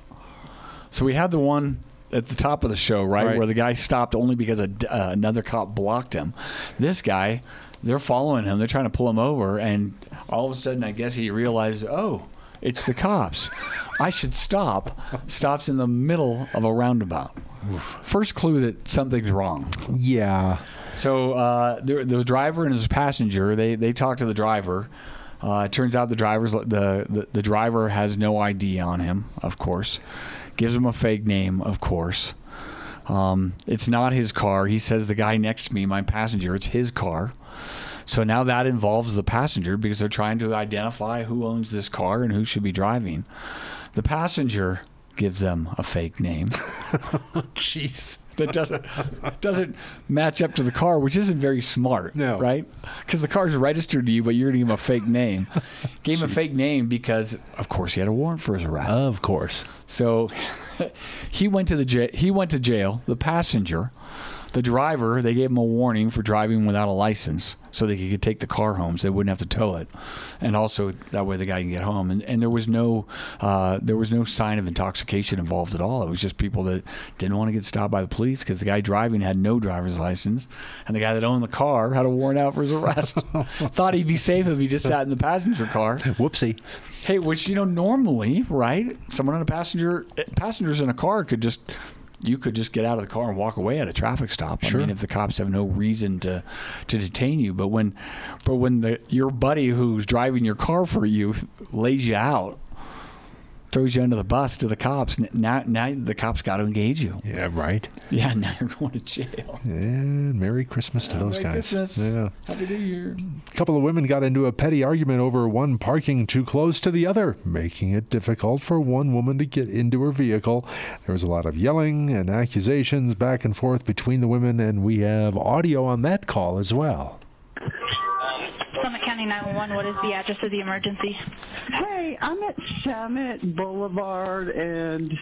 [SPEAKER 5] So we had the one at the top of the show, right,
[SPEAKER 4] Right.
[SPEAKER 5] where the guy stopped only because a, uh, another cop blocked him. This guy, they're following him. They're trying to pull him over, and all of a sudden, I guess he realized, oh, it's the cops. I should stop. Stops in the middle of a roundabout. First clue that something's wrong.
[SPEAKER 4] Yeah.
[SPEAKER 5] So uh, the, the driver and his passenger, they, they talked to the driver. Uh, it turns out the driver's the, the the driver has no I D on him, of course. Gives him a fake name, of course. Um, it's not his car. He says the guy next to me, my passenger, it's his car. So now that involves the passenger because they're trying to identify who owns this car and who should be driving. The passenger gives them a fake name.
[SPEAKER 4] Jeez.
[SPEAKER 5] That doesn't doesn't match up to the car, which isn't very smart, no. right? Because the car's registered to you, but you're going to give him a fake name. Gave him a fake name because, of course, he had a warrant for his arrest.
[SPEAKER 4] Of course.
[SPEAKER 5] So he went to the j- he went to jail. The passenger, the driver, they gave him a warning for driving without a license, so they could take the car home, so they wouldn't have to tow it, and also that way the guy can get home. And, and there was no uh, there was no sign of intoxication involved at all. It was just people that didn't want to get stopped by the police because the guy driving had no driver's license, and the guy that owned the car had a warrant out for his arrest. Thought he'd be safe if he just sat in the passenger car.
[SPEAKER 4] Whoopsie.
[SPEAKER 5] Hey, which you know normally, right? Someone in a passenger passengers in a car could just. You could just get out of the car and walk away at a traffic stop.
[SPEAKER 4] Sure.
[SPEAKER 5] I mean, if the cops have no reason to, to detain you, but when, but when the your buddy who's driving your car for you lays you out, throws you under the bus to the cops, now now the cops got to engage you.
[SPEAKER 4] Yeah, right.
[SPEAKER 5] Yeah, now you're going to jail.
[SPEAKER 4] And Merry Christmas to those
[SPEAKER 5] Merry
[SPEAKER 4] guys.
[SPEAKER 5] Christmas.
[SPEAKER 4] Yeah.
[SPEAKER 5] Happy New Year.
[SPEAKER 4] A couple of women got into a petty argument over one parking too close to the other, making it difficult for one woman to get into her vehicle. There was a lot of yelling and accusations back and forth between the women, and we have audio on that call as well.
[SPEAKER 2] Summit County nine one one, what is the address of the emergency?
[SPEAKER 22] Hey, I'm at Summit Boulevard and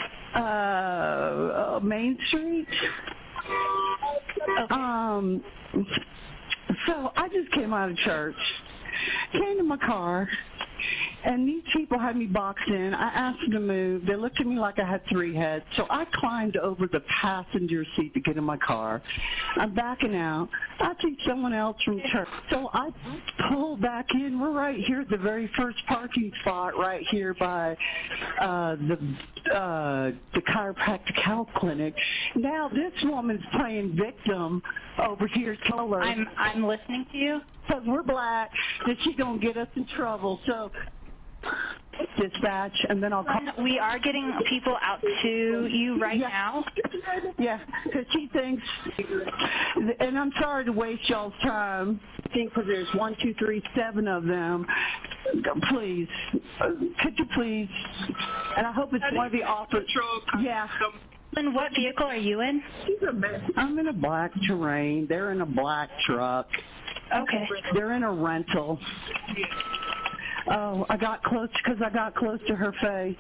[SPEAKER 22] uh, Main Street.
[SPEAKER 2] Okay.
[SPEAKER 22] Um, so I just came out of church, came to my car, and these people had me boxed in. I asked them to move. They looked at me like I had three heads. So I climbed over the passenger seat to get in my car. I'm backing out. I see someone else from church. So I pull back in. We're right here at the very first parking spot right here by uh, the uh, the chiropractic health clinic. Now this woman's playing victim over here. Tell her.
[SPEAKER 2] I'm, I'm listening to you.
[SPEAKER 22] Because we're black, that she's going to get us in trouble. So dispatch, and then I'll call.
[SPEAKER 2] We are getting people out to you right
[SPEAKER 22] yeah.
[SPEAKER 2] now.
[SPEAKER 22] Yeah, because she thinks, and I'm sorry to waste y'all's time. I think because there's one, two, three, seven of them. Please, could you please? And I hope it's one of the officers. Yeah.
[SPEAKER 2] And what vehicle are you in?
[SPEAKER 22] I'm in a black Terrain. They're in a black truck.
[SPEAKER 2] Okay.
[SPEAKER 22] They're in a rental. Oh, I got close because I got close to her face.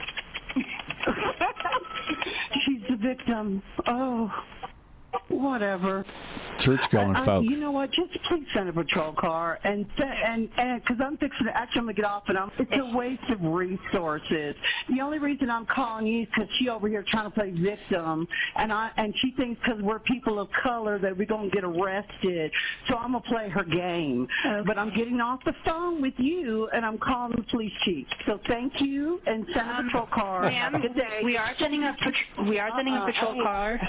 [SPEAKER 22] She's the victim. Oh, whatever.
[SPEAKER 5] Church going
[SPEAKER 22] I, I,
[SPEAKER 5] folk.
[SPEAKER 22] You know what? Just please send a patrol car and and and because I'm fixing to actually I'm gonna get off and I'm. It's a waste of resources. The only reason I'm calling you is because she over here trying to play victim, and I and she thinks because we're people of color that we're gonna get arrested. So I'm gonna play her game. Okay. But I'm getting off the phone with you and I'm calling the police chief. So thank you and send a patrol car.
[SPEAKER 2] Ma'am,
[SPEAKER 22] Have a good day.
[SPEAKER 2] We are sending a pat- we are sending uh-uh. a patrol car.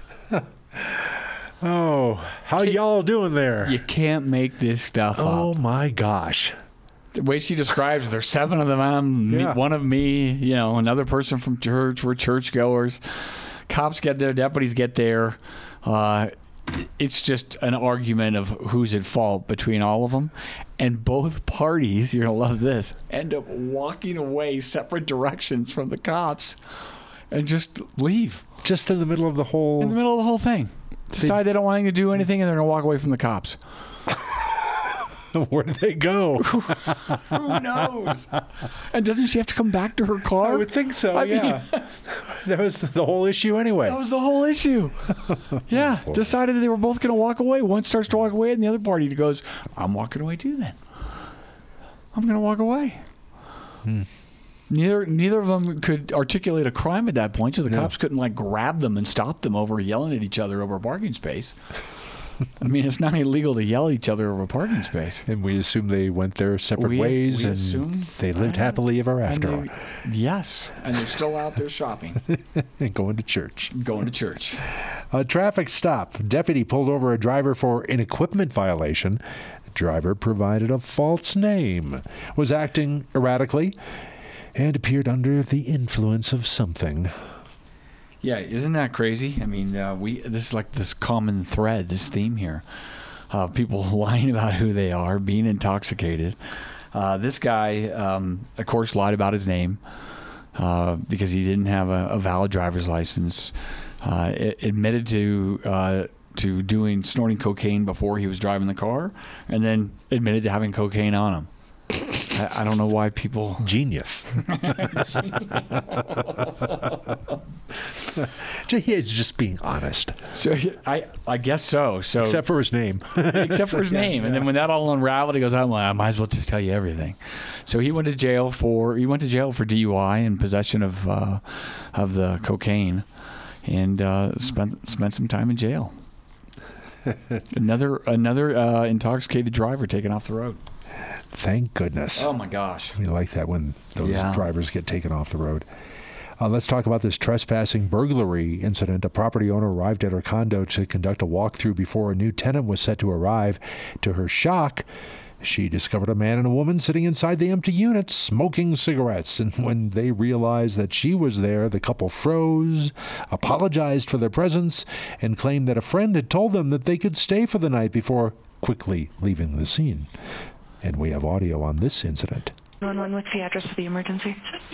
[SPEAKER 4] Oh, how y'all doing there?
[SPEAKER 5] You can't make this stuff up.
[SPEAKER 4] Oh my gosh.
[SPEAKER 5] The way she describes, there's seven of them. I'm
[SPEAKER 4] Yeah.
[SPEAKER 5] me, one of me, you know, another person from church. We're churchgoers. Cops get there, deputies get there. Uh, it's just an argument of who's at fault between all of them. And both parties, you're going to love this, end up walking away separate directions from the cops and just leave.
[SPEAKER 4] Just in the middle of the whole...
[SPEAKER 5] In the middle of the whole thing. Decide they don't want anything to do anything, and they're going to walk away from the cops.
[SPEAKER 4] Where did they go?
[SPEAKER 5] Who knows? And doesn't she have to come back to her car?
[SPEAKER 4] I would think so,
[SPEAKER 5] I
[SPEAKER 4] yeah.
[SPEAKER 5] mean,
[SPEAKER 4] that was the whole issue anyway.
[SPEAKER 5] That was the whole issue. Yeah,
[SPEAKER 4] Oh,
[SPEAKER 5] decided they were both going to walk away. One starts to walk away, and the other party goes, I'm walking away too then. I'm going to walk away.
[SPEAKER 4] Hmm.
[SPEAKER 5] Neither neither of them could articulate a crime at that point, so the
[SPEAKER 4] No.
[SPEAKER 5] cops couldn't like grab them and stop them over yelling at each other over a parking space. I mean, it's not illegal to yell at each other over a parking space.
[SPEAKER 4] And we assume they went their separate
[SPEAKER 5] We-
[SPEAKER 4] ways
[SPEAKER 5] we
[SPEAKER 4] and
[SPEAKER 5] assume
[SPEAKER 4] they lived
[SPEAKER 5] that.
[SPEAKER 4] happily ever
[SPEAKER 5] And
[SPEAKER 4] after.
[SPEAKER 5] they- yes, and they're still out there shopping.
[SPEAKER 4] And going to church.
[SPEAKER 5] Going to church.
[SPEAKER 4] A traffic stop. Deputy pulled over a driver for an equipment violation. The driver provided a false name, was acting erratically, and appeared under the influence of something.
[SPEAKER 5] Yeah, isn't that crazy? I mean, uh, we this is like this common thread, this theme here. Uh, people lying about who they are, being intoxicated. Uh, this guy, um, of course, lied about his name uh, because he didn't have a, a valid driver's license. Uh, it, admitted to uh, to doing snorting cocaine before he was driving the car, and then admitted to having cocaine on him. I, I don't know why people...
[SPEAKER 4] Genius. He is just being honest.
[SPEAKER 5] So I I guess so. So
[SPEAKER 4] except for his name.
[SPEAKER 5] except for his name. And then when that all unraveled, he goes, oh, well, I might as well just tell you everything. So he went to jail for he went to jail for D U I and possession of uh, of the cocaine, and uh, spent spent some time in jail. another another uh, intoxicated driver taken off the road.
[SPEAKER 4] Thank goodness.
[SPEAKER 5] Oh my gosh.
[SPEAKER 4] We like that when those
[SPEAKER 5] Yeah.
[SPEAKER 4] drivers get taken off the road. Uh, let's talk about this trespassing burglary incident. A property owner arrived at her condo to conduct a walkthrough before a new tenant was set to arrive. To her shock, she discovered a man and a woman sitting inside the empty unit smoking cigarettes. And when they realized that she was there, the couple froze, apologized for their presence, and claimed that a friend had told them that they could stay for the night before quickly leaving the scene. And we have audio on this incident.
[SPEAKER 11] one one, what's the address of the emergency?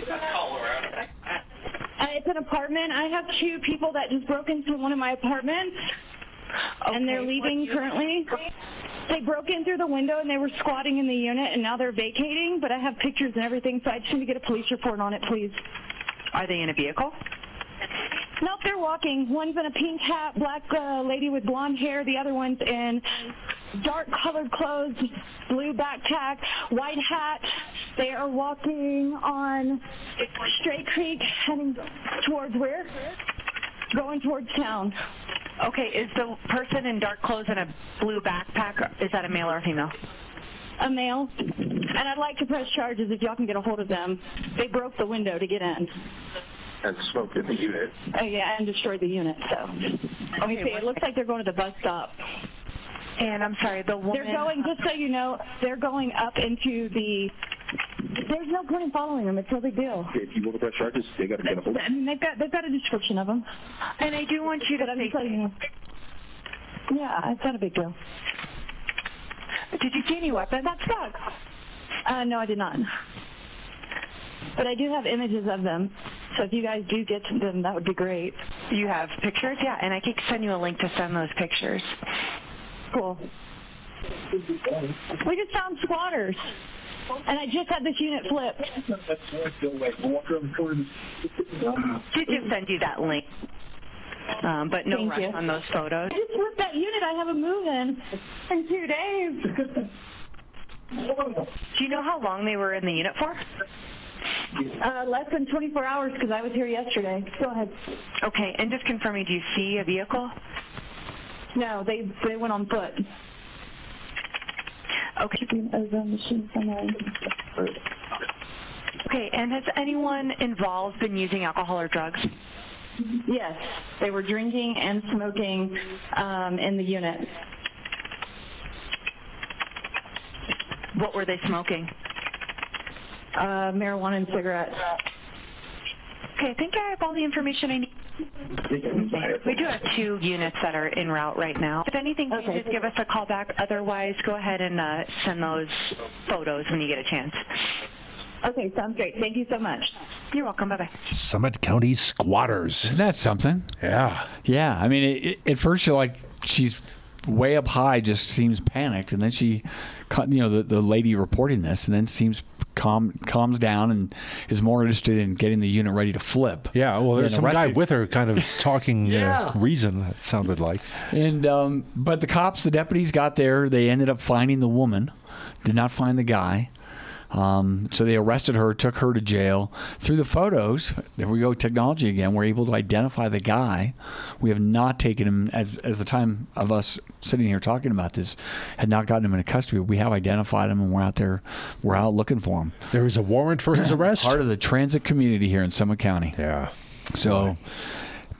[SPEAKER 3] Uh, it's an apartment. I have two people that just broke into one of my apartments, and they're leaving currently. They broke in through the window, and they were squatting in the unit, and now they're vacating, but I have pictures and everything, so I just need to get a police report on it, please.
[SPEAKER 11] Are they in a vehicle?
[SPEAKER 3] Nope, they're walking. One's in a pink hat, black uh, lady with blonde hair. The other one's in dark-colored clothes, blue backpack, white hat. They are walking on Stray Creek, heading towards where? Going towards town.
[SPEAKER 11] Okay, is the person in dark clothes and a blue backpack, is that a male or a female?
[SPEAKER 3] A male. And I'd like to press charges if y'all can get a hold of them. They broke the window to get in.
[SPEAKER 18] And smoked in the unit.
[SPEAKER 3] Oh, yeah, and destroyed the unit, so. Let me see, it looks like they're going to the bus stop.
[SPEAKER 11] And I'm sorry, the woman...
[SPEAKER 3] They're going, just so you know, they're going up into the... There's no point in following them. It's no big deal.
[SPEAKER 18] If you want to press charges, they got to get a hold of
[SPEAKER 3] I mean, they've got, they've got a description of them.
[SPEAKER 11] And I do want you to...
[SPEAKER 3] But I'm just letting you know. Yeah, it's not a big deal.
[SPEAKER 11] Did you see any weapons?
[SPEAKER 3] That sucks. Uh, no, I did not. But I do have images of them, so if you guys do get to them, that would be great.
[SPEAKER 11] You have pictures? Yeah, and I can send you a link to send those pictures.
[SPEAKER 3] Cool. We just found squatters, and I just had this unit flipped.
[SPEAKER 11] She just send you that link, um, but no
[SPEAKER 3] Thank
[SPEAKER 11] rush
[SPEAKER 3] you.
[SPEAKER 11] on those photos.
[SPEAKER 3] I just flipped that unit. I have a move-in in two days.
[SPEAKER 11] Do you know how long they were in the unit for?
[SPEAKER 3] Uh, less than twenty-four hours because I was here yesterday. Go ahead.
[SPEAKER 11] Okay, and just confirming, do you see a vehicle?
[SPEAKER 3] No, they they went on foot.
[SPEAKER 11] Okay. Okay, and has anyone involved been using alcohol or drugs?
[SPEAKER 3] Yes, they were drinking and smoking um, in the unit.
[SPEAKER 11] What were they smoking?
[SPEAKER 3] Uh, marijuana and cigarettes.
[SPEAKER 11] Okay, I think I have all the information I need. We do have two units that are en route right now. If anything, please
[SPEAKER 3] Okay.
[SPEAKER 11] just give us a call back. Otherwise, go ahead and uh, send those photos when you get a chance.
[SPEAKER 3] Okay, sounds great. Thank you so much.
[SPEAKER 11] You're welcome. Bye-bye.
[SPEAKER 4] Summit County squatters.
[SPEAKER 5] Isn't that something?
[SPEAKER 4] Yeah.
[SPEAKER 5] Yeah. I mean, it, it, at first you're like, she's way up high, just seems panicked, and then she, you know, the, the lady reporting this, and then seems calm, calms down, and is more interested in getting the unit ready to flip.
[SPEAKER 4] Yeah, well, there's
[SPEAKER 5] than
[SPEAKER 4] some
[SPEAKER 5] the rest
[SPEAKER 4] guy
[SPEAKER 5] of-
[SPEAKER 4] with her kind of talking
[SPEAKER 5] Yeah.
[SPEAKER 4] uh, reason, it sounded like.
[SPEAKER 5] And um, but the cops, the deputies got there. They ended up finding the woman, did not find the guy. Um, so they arrested her, took her to jail. Through the photos, there we go, technology again, we're able to identify the guy. We have not taken him, as, as the time of us sitting here talking about this, had not gotten him into custody. We have identified him, and we're out there, we're out looking for him.
[SPEAKER 4] There is a warrant for his arrest?
[SPEAKER 5] Part of the transit community here in Summit County.
[SPEAKER 4] Yeah.
[SPEAKER 5] So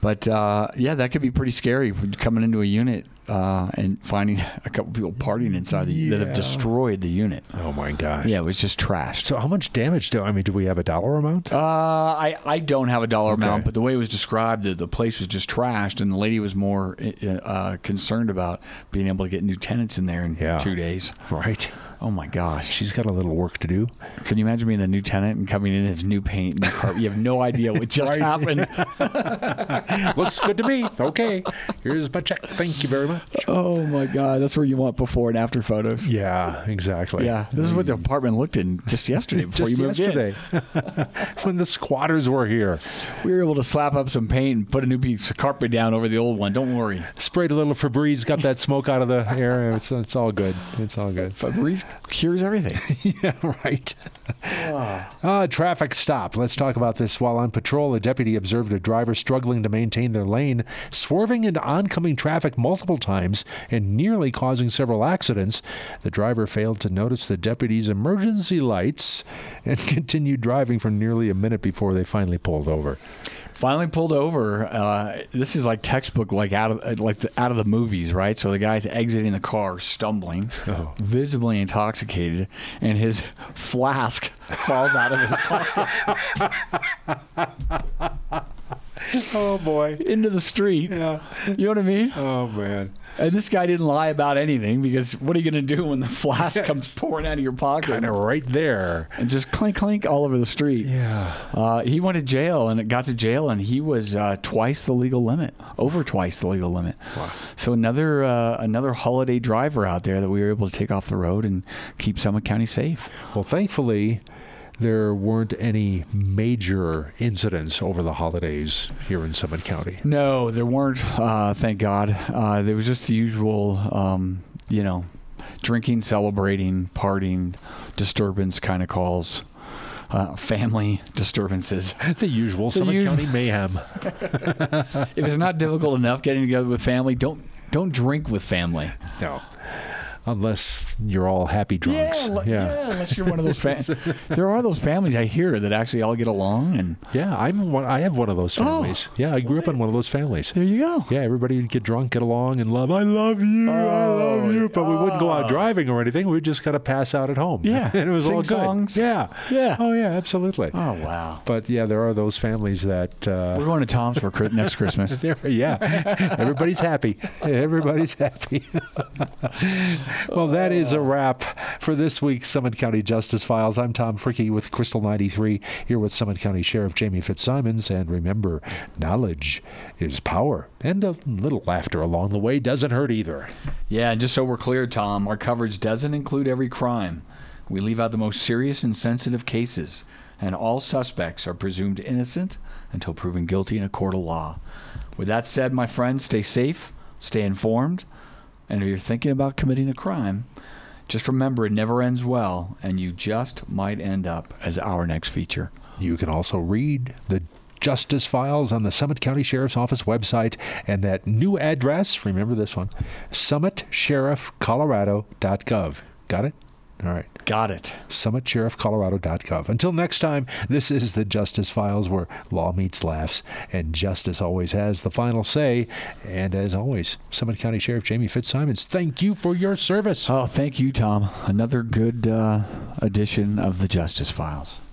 [SPEAKER 5] But uh, yeah, that could be pretty scary for coming into a unit uh, and finding a couple people partying inside the, that
[SPEAKER 4] Yeah.
[SPEAKER 5] have destroyed the unit.
[SPEAKER 4] Oh my gosh!
[SPEAKER 5] Yeah, it was just trashed.
[SPEAKER 4] So how much damage do I mean? Do we have a dollar amount?
[SPEAKER 5] Uh, I, I don't have a dollar
[SPEAKER 4] Okay.
[SPEAKER 5] amount, but the way it was described, the, the place was just trashed, and the lady was more uh, concerned about being able to get new tenants in there in
[SPEAKER 4] Yeah.
[SPEAKER 5] two days.
[SPEAKER 4] Right.
[SPEAKER 5] Oh my gosh.
[SPEAKER 4] She's got a little work to do.
[SPEAKER 5] Can you imagine being the new tenant and coming in as new paint, new carpet? You have no idea what just
[SPEAKER 4] Right.
[SPEAKER 5] happened.
[SPEAKER 4] Looks good to me. Okay, here's my check. Thank you very much.
[SPEAKER 5] Oh my God, that's where you want before and after photos.
[SPEAKER 4] Yeah, exactly.
[SPEAKER 5] Yeah, this is what the apartment looked in just yesterday before
[SPEAKER 4] Just
[SPEAKER 5] you moved
[SPEAKER 4] yesterday, when the squatters were here.
[SPEAKER 5] in. We were able to slap up some paint and put a new piece of carpet down over the old one. Don't worry.
[SPEAKER 4] Sprayed a little Febreze, got that smoke out of the air. It's, it's all good. It's all good.
[SPEAKER 5] Febreze cures everything.
[SPEAKER 4] Yeah, right. Uh, traffic stop. Let's talk about this. While on patrol, a deputy observed a driver struggling to maintain their lane, swerving into oncoming traffic multiple times and nearly causing several accidents. The driver failed to notice the deputy's emergency lights and continued driving for nearly a minute before they finally pulled over.
[SPEAKER 5] Finally pulled over. Uh, this is like textbook, like out of like the, out of the movies, right? So the guy's exiting the car, stumbling,
[SPEAKER 4] Oh.
[SPEAKER 5] visibly intoxicated, and his flask falls out of his pocket
[SPEAKER 4] Oh, boy.
[SPEAKER 5] into the street.
[SPEAKER 4] Yeah.
[SPEAKER 5] You know what I mean?
[SPEAKER 4] Oh, man.
[SPEAKER 5] And this guy didn't lie about anything, because what are you going to do when the flask comes pouring out of your pocket?
[SPEAKER 4] Kind of right there.
[SPEAKER 5] And just clink, clink all over the street.
[SPEAKER 4] Yeah.
[SPEAKER 5] Uh, he went to jail, and it got to jail, and he was uh, twice the legal limit, over twice the legal limit.
[SPEAKER 4] Wow.
[SPEAKER 5] So another uh, another holiday driver out there that we were able to take off the road and keep Summit County safe.
[SPEAKER 4] Well, thankfully, there weren't any major incidents over the holidays here in Summit County.
[SPEAKER 5] No, there weren't, uh, thank God. Uh, there was just the usual, um, you know, drinking, celebrating, partying, disturbance kind of calls. Uh, family disturbances.
[SPEAKER 4] The usual
[SPEAKER 5] The
[SPEAKER 4] Summit
[SPEAKER 5] usual-
[SPEAKER 4] County mayhem.
[SPEAKER 5] If it's not difficult enough getting together with family, don't don't drink with family.
[SPEAKER 4] No. Unless you're all happy drunks.
[SPEAKER 5] Yeah, li- yeah, unless you're one of those families. There are those families I hear that actually all get along, and
[SPEAKER 4] Yeah, I'm one, I have one of those families. yeah, I grew up in one of those families.
[SPEAKER 5] there you go.
[SPEAKER 4] Yeah, everybody would get drunk, get along, and love. I love you. I love you. But we wouldn't go out driving or anything. We'd just kind of pass out at home.
[SPEAKER 5] Yeah,
[SPEAKER 4] and it was
[SPEAKER 5] sing
[SPEAKER 4] all good.
[SPEAKER 5] songs.
[SPEAKER 4] Yeah,
[SPEAKER 5] Yeah.
[SPEAKER 4] Oh yeah, absolutely.
[SPEAKER 5] Oh wow.
[SPEAKER 4] But yeah, there are those families that. Uh,
[SPEAKER 5] We're going to Tom's for Chri- next Christmas.
[SPEAKER 4] There, yeah, everybody's happy. Everybody's happy. Well, that is a wrap for this week's Summit County Justice Files. I'm Tom Fricke with Crystal ninety-three, here with Summit County Sheriff Jamie Fitzsimons. And remember, knowledge is power, and a little laughter along the way doesn't hurt either.
[SPEAKER 5] Yeah, and just so we're clear, Tom, our coverage doesn't include every crime. We leave out the most serious and sensitive cases, and all suspects are presumed innocent until proven guilty in a court of law. With that said, my friends, stay safe, stay informed, and if you're thinking about committing a crime, just remember it never ends well, and you just might end up as our next feature.
[SPEAKER 4] You can also read the Justice Files on the Summit County Sheriff's Office website, and that new address, remember this one, summit sheriff colorado dot gov. Got it? All right.
[SPEAKER 5] Got it.
[SPEAKER 4] summit sheriff colorado dot gov. Until next time, this is the Justice Files, where law meets laughs, and justice always has the final say. And as always, Summit County Sheriff Jamie Fitzsimons, thank you for your service.
[SPEAKER 5] Oh, thank you, Tom. Another good uh, edition of the Justice Files.